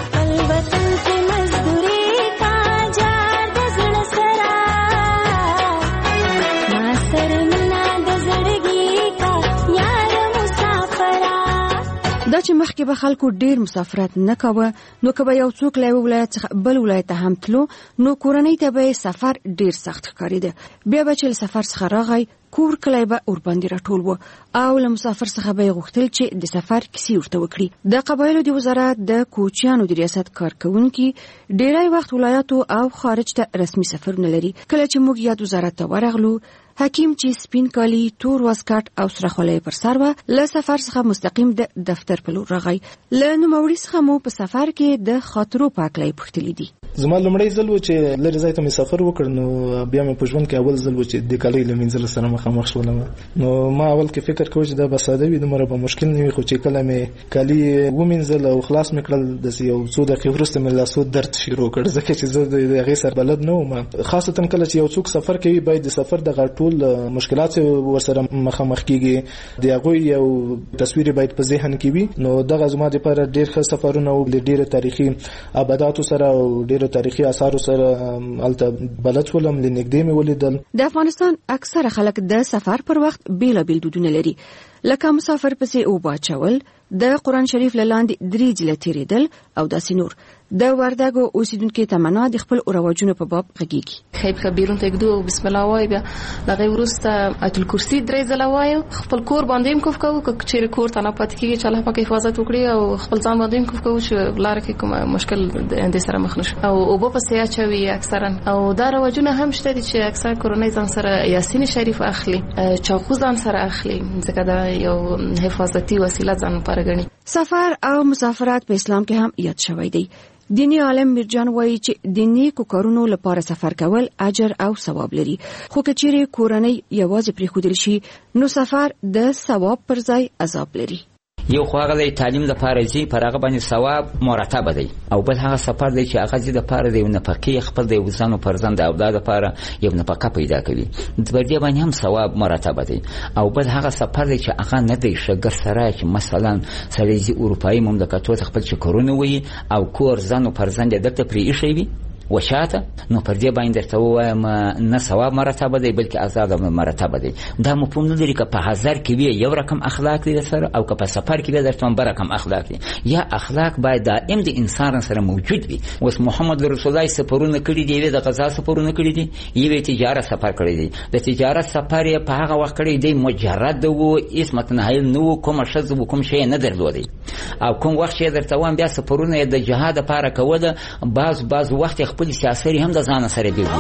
دا چې مخکې به خلکو ډیر مسافرت نه کاوه، نو که به یو څوک له یو ولایت څخه بل ولایت ته هم تلو، نو کورنۍ ته به سفر ډیر سخت ښکارېده. بیا به چې له سفر څخه راغی، کور کلی به ورباندې راټول و او له مسافر څخه به یې غوښتل چې د سفر کیسې ورته وکړي. د قبایلو د وزارت د کوچیانو د ریاست کارکوونکي ډیری وخت ولایاتو او خارج ته رسمي سفرونه لري. کله چې موږ یاد وزارت ته ورغلو، حکیم چې سپین کالی، تور واسکټ او سره خولۍ پر سر وه، له سفر څخه مستقیم د دفتر په لور راغی. له نوموړي څخه مو په سفر کې د خاطرو په هکله یې پوښتلي دي. زما لومړی ځل و چې لرې ځای ته مې سفر وکړ، نو بیا مې په ژوند کې اول ځل و چې د کالۍ له مینځلو سره مخامخ شولم. نو ما اول کې فکر کوم چې دا به ساده وي، دومره به مشکل نه وي. خو چې کله مې کالي ومینځل او خلاص مې کړل، داسې یو څو دقیقې وروسته مې لاسو درد شروع کړ، ځکه چې زه د هغې سره بلد نه وم. خاصتا کله چې یو څوک سفر کوي، باید د سفر دغه ټول مشکلات ورسره مخامخ کیږي، د هغوی یو تصویر باید په ذهن کې وي. نو دغه زما دپاره ډېر ښه سفرونه و، د ډېرو تاریخي آباداتو سره او ډېرو تاریخي آثارو سره هلته بلد شولم، له نږدې مې ولیدل. د افغانستان اکثره خلک د سفر پر وخت بیلابیل دودونه لري، لکه مسافر پسې اوبه اچول، د قرآن شریف له لاندې درې ځله تېرېدل او داسې نور. د وردګو اوسیدونکو تمنا د خپل رواجونو په باب غږیږي. خیب خبيرون ته ګدو بسم الله وای، بیا دغه وروسته آیت الکرسی درې ځله وایو. خپل کور باندې هم کوف کوو، که چیرې کور ته نه پاتې کېږي چې الله پاک حفاظت وکړي، او خپل ځان باندې هم کوف کوو چې لاره کې کوم مشکل د سره مخ نشو، او اوبه پسې اچوي اکثرا. او دا رواجونه هم شته دي چې اکثر کورنۍ ځان سره یاسین شریف اخلي، چاقو ځان سره اخلي، ځکه دا یو حفاظتي وسیله ځان لپاره ګڼي. سفر او مسافرت په اسلام کې هم یاد شوی دی. دینی عالم میرجان وایي چې د نیکو کارونو لپاره سفر کول اجر او ثواب لري، خو که چیرې کورنۍ یوازې پرېښودل شي، نو سفر د ثواب پر ځای عذاب لري. یو خو هغه د تعلیم لپاره ځي، پر هغه باندې ثواب مرتب دی، او بل هغه سفر دی چې هغه ځي لپاره د یو نفقې خپل د یو ځان او فرزند او اولاد لپاره یو نفقه پیدا کوي، پر دې باندې هم ثواب مرتب دی. او بل هغه سفر دی چې هغه نه دی شګر سره، چې مثلا سړی ځي اروپایي مملکتو ته خپل چې کورونه وي او کور ځان او فرزند یې دلته پرې ایښی وي وشاته، نو پر دې باندې درته ووایم نه ثواب مرتب دی بلکې عذاب مرتب دی. دا مفهوم نه لري که په هزار کې وي یو رقم اخلاق دی سره، او که په سفر کې وي درته بل رقم اخلاق دی. یا اخلاق باید دائم د انسان سره موجود وي. اوس محمد رسول الله سفرونه کړي دي، د غزا سفرونه کړي دي، یو تجارت سفر کړی دی. د تجارت سفر یې په هغه وخت کړی دی مجرد وو، اسم تنهایل نو، کوم شذ و کوم شی نه درلودي. او کوم وخت چې درته وایم بیا سفرونه د جهاد لپاره کوله، باز باز وخت خپل سیاسي هم د ځان سره دی.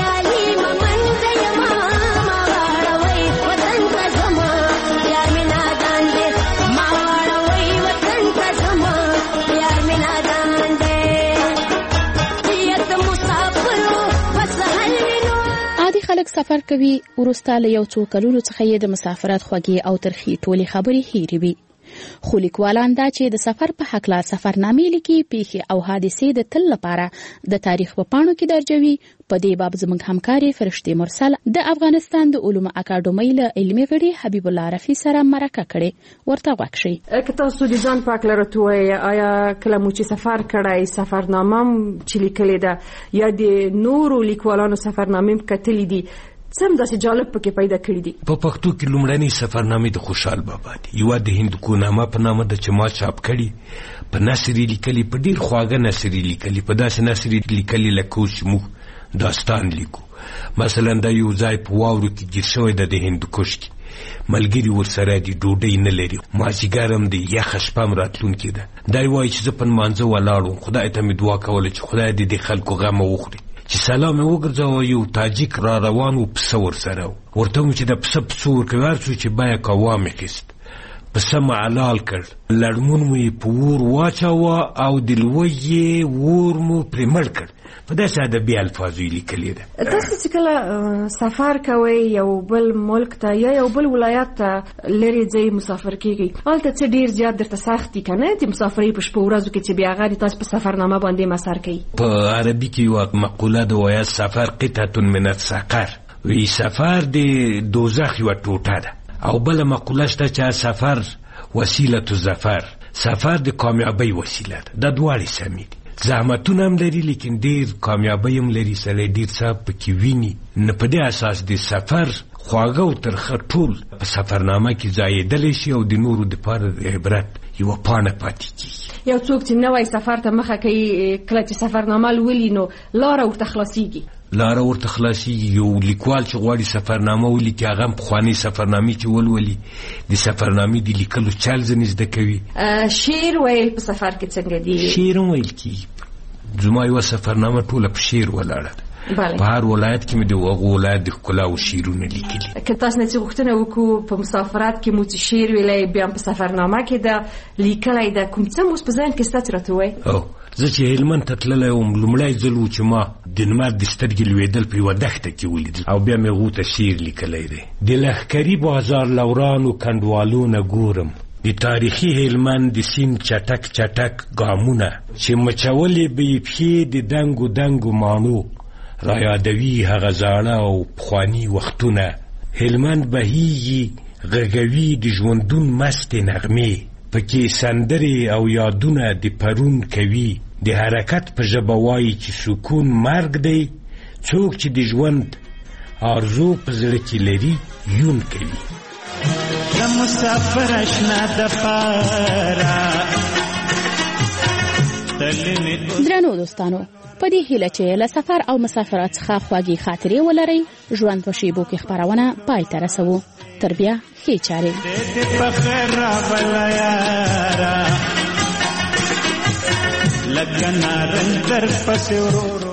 خلک سفر کوي، وروسته له یو څو کلونو څخه یې د مسافرت خوږې او ترخې ټولې خبرې هېرې وي. خو لیکوالان دا چې د سفر په هکله سفرنامې لیکي، پیښې او حادثې د تل لپاره د تاریخ په پاڼو کې درجوي. په دې باب زموږ همکارې فرشتې مرسل د افغانستان د علومو اکاډمۍ له علمي غړي حبیب الله رفیع سره مرکه کړې، ورته غوږ شئ. که تاسو د ځان په هکله راته ووایئ، آیا کله مو چې سفر کړی سفرنامه چې لیکلې ده یا د نورو لیکوالانو سفرنامې کتلې دي، سم داسې جالب پکې پیدا کړی دي؟ په پښتو کې لومړنۍ سفرنامې د خوشحال بابا دي. یوه د هندوکو نامه په نامه ده چې ما چاپ کړي، په نثر یې لیکلي، په ډېر خواږه نثر یې لیکلي، په داسې نثر یې لیکلي لکه اوس چې موږ داستان لیکو. مثلا دا یو ځای په واورو کې ګیر شوی ده د هندوکش کې، ملګري ورسره دي ډوډۍ نه لري مازیګر هم دی یخه شپه هم راتلونکې ده دی وایي چې زه په لمانځه ولاړ وم خدای ته مې دعا کوله چې خدای دې د خلکو غمه وخوري چې سلام یې وګرځاوه یو تاجیک را روان و پسه ورسره و ورته وم چې د پسه پسه ورکوي هر څو چې بیه کوا مې خیست پسه مې حلال کړ لړمون مو یې په اور واچاوه او د لوی اور مو پرې مړ کړ په داسې ادبي الفاظو یې لیکلې ده. تاسو چې کله سفر کوئ یو بل ملک ته یا یو بل ولایت ته لرې ځئ مسافر کیږئ هلته څه ډېر زیات درته سخت دي که نه د مسافرۍ په شپو ورځو کې چې بیا هغه د تاسو په سفرنامه باندې مسر کوي. په عربي کې یوه مقوله ده وایي سفر قطعة من السقر وی سفر د دوزخ یوه ټوټه ده او بله مقوله شته چې سفر وسیله الظفر سفر د کامیابۍ وسیله ده دا دواړې سمې دي زحمتونه هم لري لیکن ډېر کامیابۍ هم لري سړی ډېر څه پکې ویني نه په دې اساس د سفر خواږه او ترخه ټول په سفرنامه کې ځایېدلی شي او د نورو دپاره د عبرت یوه پاڼه پاتې کېږي. یو څوک چې نوی سفر ته مخه کوي کله چې سفرنامه لولي نو لاره ورته خلاصېږي لاره ورته خلاصېږي یو لیکوال چې غواړي سفرنامه ولیکي هغه هم پخوانۍ سفرنامې چې ولولي د سفرنامې د لیکلو چل ځینې زده کوي. شعر ویل په سفر کې څنګه دي؟ شعر هم ویل کېږي زما یوه سفرنامه ټوله په شعر ولاړه ده په هر ولایت کې مې د هغو ولایت د ښکلا او شعرونه لیکلي. که تاسو نه څه غوښتنه وکړو په مسافرت کې مو څه شعر ویلی بیا په سفرنامه کې ده لیکلی ده کوم څه مو په ذهن کې شته چې راته ووایئ؟ او زه چې هلمند ته تللی وم لومړی ځل و چې ما د لمر د سترګې لوېدل په یوه دښته کې ولیدل او بیا مې هغو ته شعر لیکلی دی. د لښکري بازار لورانو کنډوالو نه ګورم د تاریخي هلمند د سیند چټک چټک ګامونه چې مچولې به یې پښې د دنګو دنګو ماڼو را یادوي هغه زاړه او پخواني وختونه هلمند بهیږي غږوي د ژوندون مستې نغمې پکې سندرې او یادونه د پرون کوي د حرکت په ژبه وایي چې سکون مرګ دی څوک چې د ژوند آرزو په زړه کې لري یون کوي. د مسافر اشنا د پاره درنو دوستانو په دې هیله چې له سفر او مسافرت څخه خواږې خاطرې ولرئ ژوند په شیبو کې خپرونه پای ته رسوو تر بیا ښې چارې لکه نارنج در پسې ورو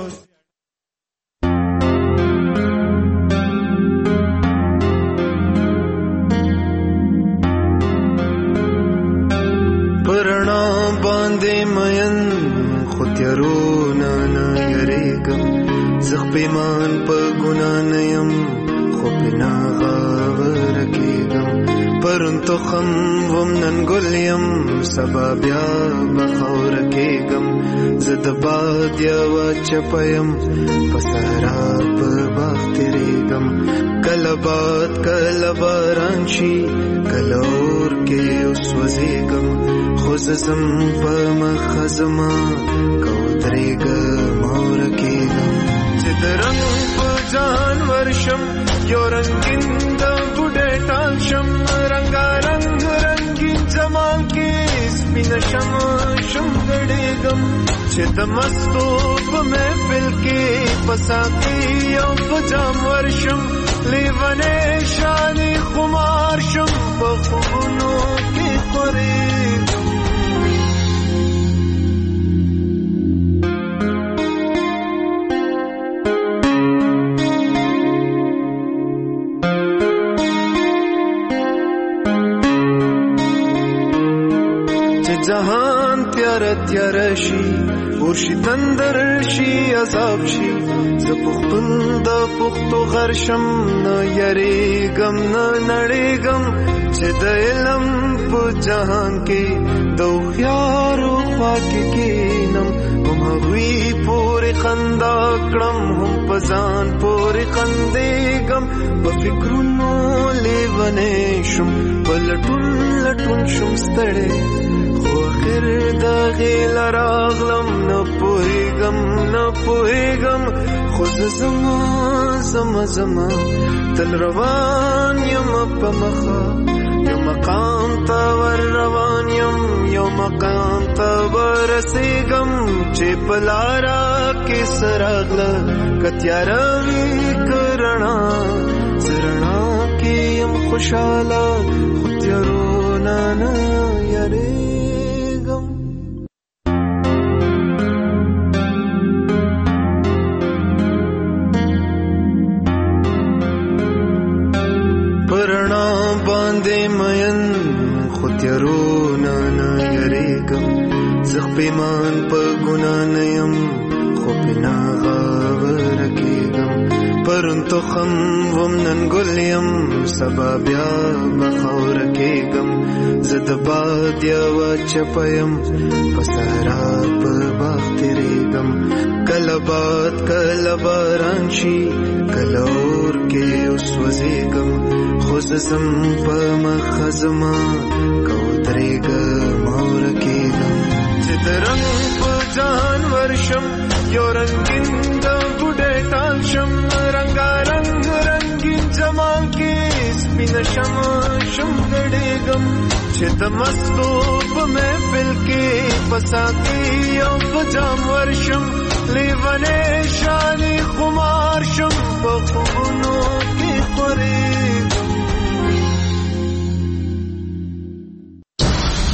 پرنا باندې مین خو تیارونه نه یریږم زه پیمان په ګناه نه یم خو پې ناغاوره کېږم پرون تخم وم نن ګل یم سبا بیا به خاوره کېږم زه د باد یوه چپه یم په صحرا په باغ تېرېږم کله باد کله باران شي کله اور کې وسوځېږم خو زه ځم په مخه زما که ودرېږم او ورکېږم چې د رنګ په ځان ورشم یو رنګین د بوډۍ ټال شم رنګارنګ رنګین جمال کې سپینه شم شم ګډېږم چې د مستو په محفل کې په ساقي او په جام ورشم لیونی شانې خمار شم په خوبونو کې خورېږم جهان تیار تیار شي ورشي تندر شي عذاب شي زه پښتون د پښتو غر شم نه یریږم نه نړېږم چې د علم په جهان کې د هوښیارو خوا کې کښېنم هم هغوی پورې خندا کړم هم په ځان پورې خندېږم په فکرونو لیونی شم په لټون لټون شم ستړی خو آخر د غیل راغلم نه پوهېږم نه پوهېږم خو زه زما زما زما تل روان یم په مخه یو مقام ته ور روان یم یو مقام ته ورسېږم چې په لاره کې څه راغله که تیاره وي که رڼا زه رڼا کې کې يم خوشاله خو تیارونه نه یریږم پرنا باندې مین خو تیارونه نه یریږم زه پیمان په ګناه نه یم خو پې نه غاوره کېږم پرون تخم وم نن ګل یم سبا بیا به خاوره کېږم زه د باد یوه چپه یم په صحرا په باغ تېرېږم کله باد کله باران شي کله اور کې وسوځېږم خو زه ځم په مخه زما که ودرېږم او ورکېږم چې د رنګ په جهان ورشم یو رنګین د بوډۍ ټال شم رنګارنګ رنګین جمال کې سپینه شمع شم ګډېږم چې د مستو په محفل کې په ساقي او په جام ورشم لیونی شانې خمار شم په خوبونو کې خورېږم